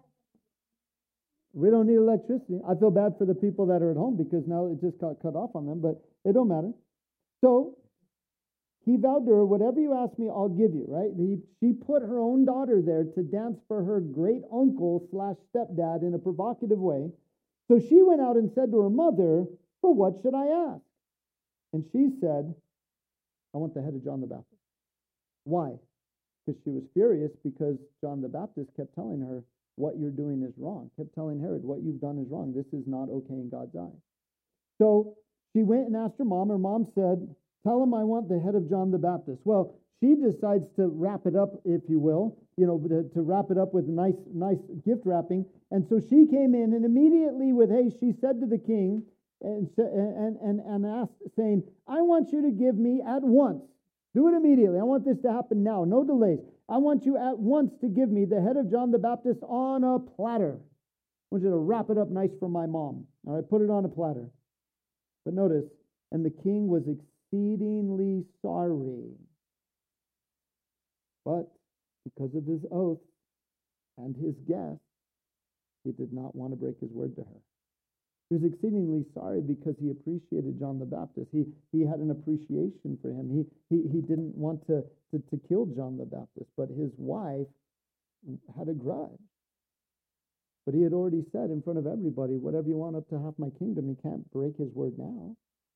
Speaker 1: we don't need electricity. I feel bad for the people that are at home because now it just got cut off on them, but it don't matter. So he vowed to her, "Whatever you ask me, I'll give you," right? She put her own daughter there to dance for her great uncle / stepdad in a provocative way. So she went out and said to her mother, "For what should I ask?" And she said, "I want the head of John the Baptist." Why? Because she was furious because John the Baptist kept telling her, "What you're doing is wrong." Kept telling Herod, "What you've done is wrong. This is not okay in God's eyes." So she went and asked her mom. Her mom said, "Tell him I want the head of John the Baptist." Well, she decides to wrap it up, if you will, to wrap it up with nice gift wrapping. And so she came in and immediately with haste, she said to the king and asked, saying, "I want you to give me at once. Do it immediately. I want this to happen now. No delays. I want you at once to give me the head of John the Baptist on a platter. I want you to wrap it up nice for my mom. All right, put it on a platter." But notice, and the king was exceedingly sorry. But because of his oath and his guest, he did not want to break his word to her. He was exceedingly sorry because he appreciated John the Baptist. He had an appreciation for him. He didn't want to kill John the Baptist, but his wife had a grudge. But he had already said in front of everybody, "Whatever you want up to half my kingdom." He can't break his word now.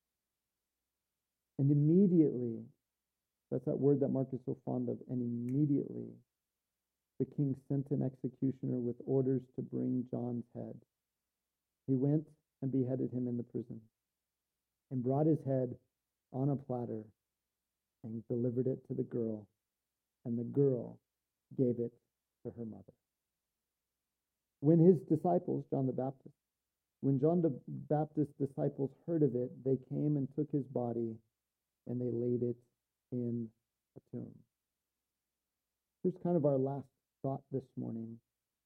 Speaker 1: And immediately, that's that word that Mark is so fond of, and immediately the king sent an executioner with orders to bring John's head. He went and beheaded him in the prison and brought his head on a platter and delivered it to the girl, and the girl gave it to her mother. When his disciples, John the Baptist, when John the Baptist's disciples heard of it, they came and took his body and they laid it in a tomb. Here's kind of our last thought this morning.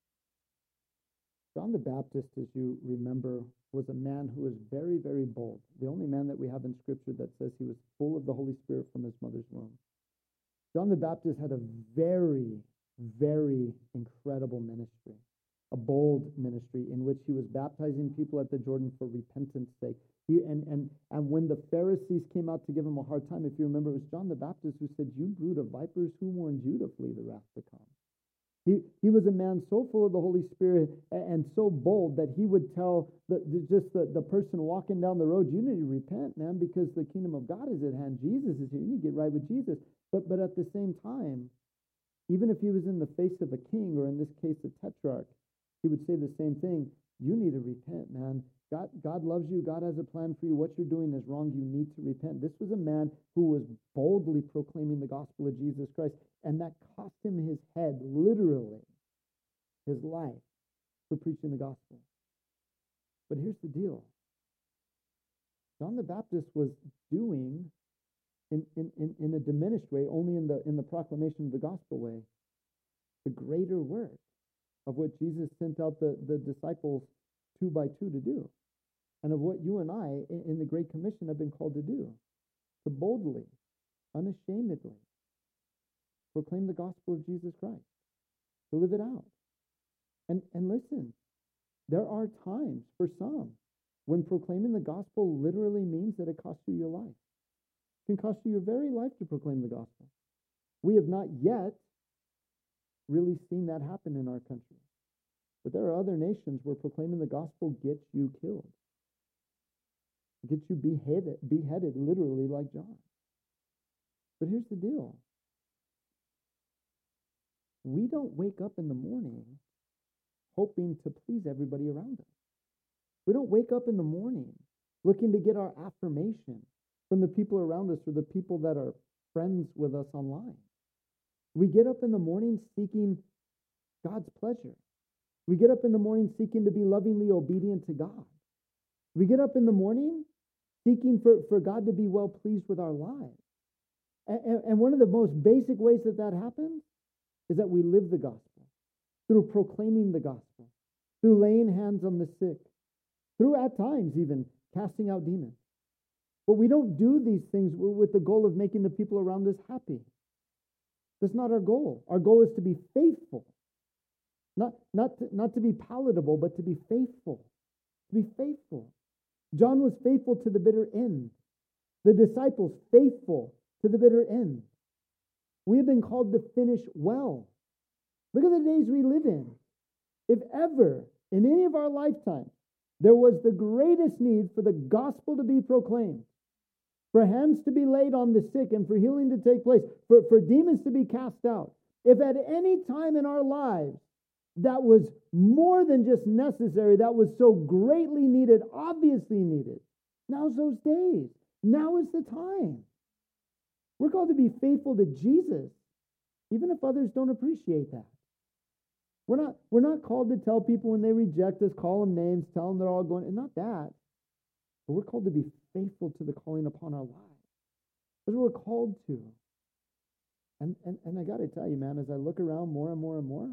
Speaker 1: John the Baptist, as you remember, was a man who was very, very bold. The only man that we have in Scripture that says he was full of the Holy Spirit from his mother's womb. John the Baptist had a very, very incredible ministry, a bold ministry in which he was baptizing people at the Jordan for repentance' sake. And when the Pharisees came out to give him a hard time, if you remember, it was John the Baptist who said, "You brood of vipers, who warned you to flee the wrath to come?" He was a man so full of the Holy Spirit and so bold that he would tell the person walking down the road, "You need to repent, man, because the kingdom of God is at hand. Jesus is here. You need to get right with Jesus." But at the same time, even if he was in the face of a king, or in this case, a tetrarch, he would say the same thing. "You need to repent, man. God loves you. God has a plan for you. What you're doing is wrong. You need to repent." This was a man who was boldly proclaiming the gospel of Jesus Christ, and that cost him his head, literally, his life, for preaching the gospel. But here's the deal. John the Baptist was doing, in a diminished way, only in the proclamation of the gospel way, the greater work of what Jesus sent out the disciples 2 by 2 to do. and of what you and I in the Great Commission have been called to do, to boldly, unashamedly proclaim the gospel of Jesus Christ, to live it out. And listen, there are times for some when proclaiming the gospel literally means that it costs you your life. It can cost you your very life to proclaim the gospel. We have not yet really seen that happen in our country. But there are other nations where proclaiming the gospel gets you killed. It gets you beheaded literally like John. But here's the deal. We don't wake up in the morning hoping to please everybody around us. We don't wake up in the morning looking to get our affirmation from the people around us or the people that are friends with us online. We get up in the morning seeking God's pleasure. We get up in the morning seeking to be lovingly obedient to God. We get up in the morning seeking for God to be well pleased with our lives. And one of the most basic ways that happens is that we live the gospel through proclaiming the gospel, through laying hands on the sick, through at times even casting out demons. But we don't do these things with the goal of making the people around us happy. That's not our goal. Our goal is to be faithful. Not to be palatable, but to be faithful. To be faithful. John was faithful to the bitter end. The disciples faithful to the bitter end. We have been called to finish well. Look at the days we live in. If ever, in any of our lifetimes, there was the greatest need for the gospel to be proclaimed, for hands to be laid on the sick and for healing to take place, for demons to be cast out. If at any time in our lives that was more than just necessary, that was so greatly needed, obviously needed, now's those days. Now is the time. We're called to be faithful to Jesus, even if others don't appreciate that. We're not called to tell people when they reject us, call them names, tell them they're all going, and not that. But we're called to be faithful to the calling upon our lives. That's what we're called to. And I got to tell you, man, as I look around more and more and more,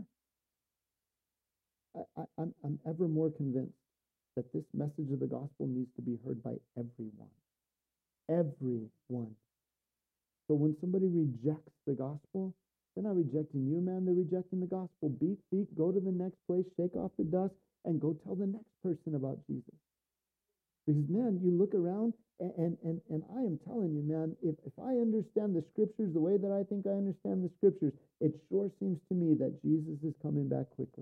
Speaker 1: I'm ever more convinced that this message of the gospel needs to be heard by everyone. Everyone. So when somebody rejects the gospel, they're not rejecting you, man. They're rejecting the gospel. Beat feet, go to the next place, shake off the dust, and go tell the next person about Jesus. Because, man, you look around, and I am telling you, man, if I understand the scriptures the way that I think I understand the scriptures, it sure seems to me that Jesus is coming back quickly.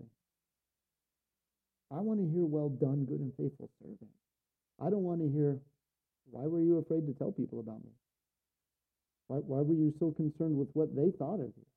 Speaker 1: I want to hear, well done, good and faithful servant. I don't want to hear, why were you afraid to tell people about me? Why were you so concerned with what they thought of you?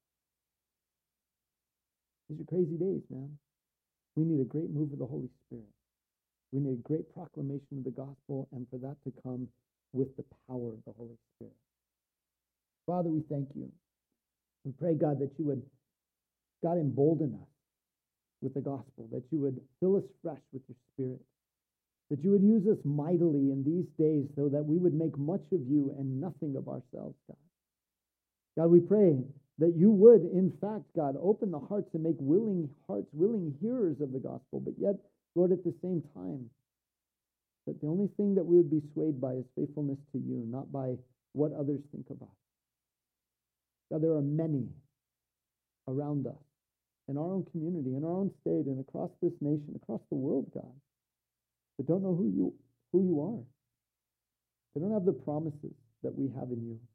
Speaker 1: These are crazy days, man. We need a great move of the Holy Spirit. We need a great proclamation of the gospel, and for that to come with the power of the Holy Spirit. Father, we thank you. We pray, God, that you would, God, embolden us with the gospel, that you would fill us fresh with your Spirit, that you would use us mightily in these days so that we would make much of you and nothing of ourselves, God. God, we pray that you would, in fact, God, open the hearts and make willing hearts, willing hearers of the gospel, but yet, Lord, at the same time, that the only thing that we would be swayed by is faithfulness to you, not by what others think of us. God, there are many around us, in our own community, in our own state, and across this nation, across the world, God, that don't know who you are. They don't have the promises that we have in you.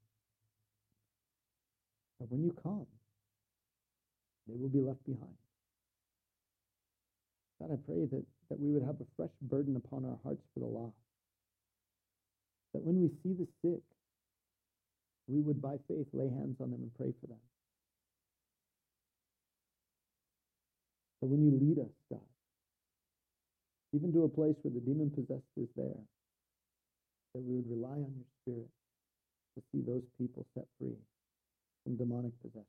Speaker 1: But when you come, they will be left behind. God, I pray that we would have a fresh burden upon our hearts for the lost. That when we see the sick, we would by faith lay hands on them and pray for them. That when you lead us, God, even to a place where the demon-possessed is there, that we would rely on your Spirit to see those people set free from demonic possession.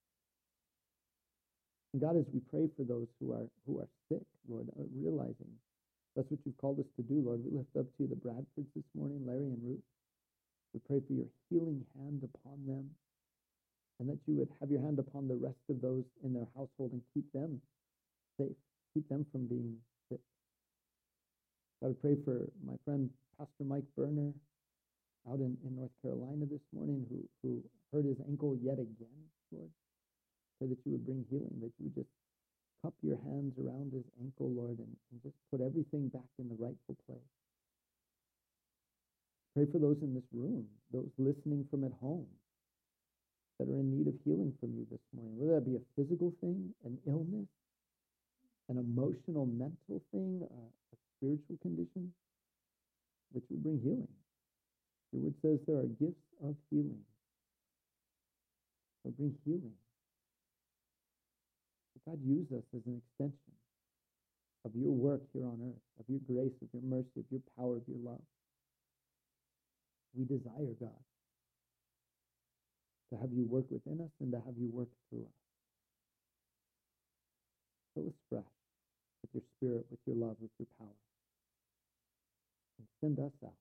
Speaker 1: And God, as we pray for those who are sick, Lord, realizing that's what you've called us to do, Lord, we lift up to you the Bradfords this morning, Larry and Ruth. We pray for your healing hand upon them, and that you would have your hand upon the rest of those in their household and keep them safe, keep them from being sick. Got to pray for my friend Pastor Mike Berner out in North Carolina this morning who hurt his ankle yet again, Lord. Pray that you would bring healing, that you would just cup your hands around his ankle, Lord, and just put everything back in the rightful place. Pray for those in this room, those listening from at home that are in need of healing from you this morning, whether that be a physical thing, an illness, an emotional, mental thing, a spiritual condition, that you would bring healing. Your word says there are gifts of healing. So bring healing. God, use us as an extension of your work here on earth, of your grace, of your mercy, of your power, of your love. We desire, God, to have you work within us and to have you work through us. Fill us fresh with your spirit, with your love, with your power. And send us out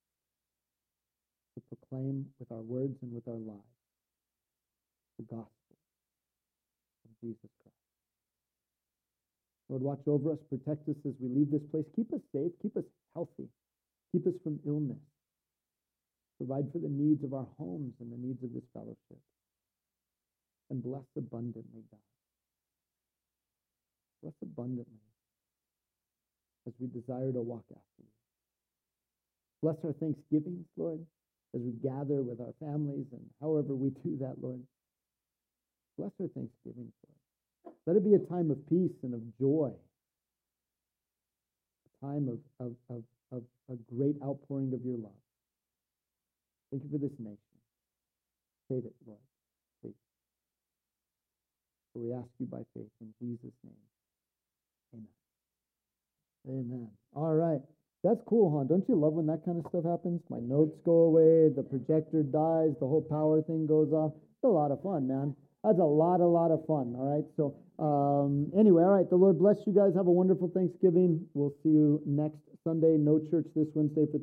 Speaker 1: to proclaim with our words and with our lives the gospel of Jesus Christ. Lord, watch over us, protect us as we leave this place. Keep us safe, keep us healthy, keep us from illness. Provide for the needs of our homes and the needs of this fellowship. And bless abundantly, God. Bless abundantly as we desire to walk after you. Bless our Thanksgivings, Lord, as we gather with our families and however we do that, Lord. Bless our Thanksgivings, Lord. Let it be a time of peace and of joy. A time of a great outpouring of your love. Thank you for this nation. Save it, Lord, please. For we ask you by faith in Jesus' name. Amen. Amen. All right. That's cool, huh? Don't you love when that kind of stuff happens? My notes go away, the projector dies, the whole power thing goes off. It's a lot of fun, man. That's a lot of fun, all right? So anyway, all right, the Lord bless you guys. Have a wonderful Thanksgiving. We'll see you next Sunday. No church this Wednesday for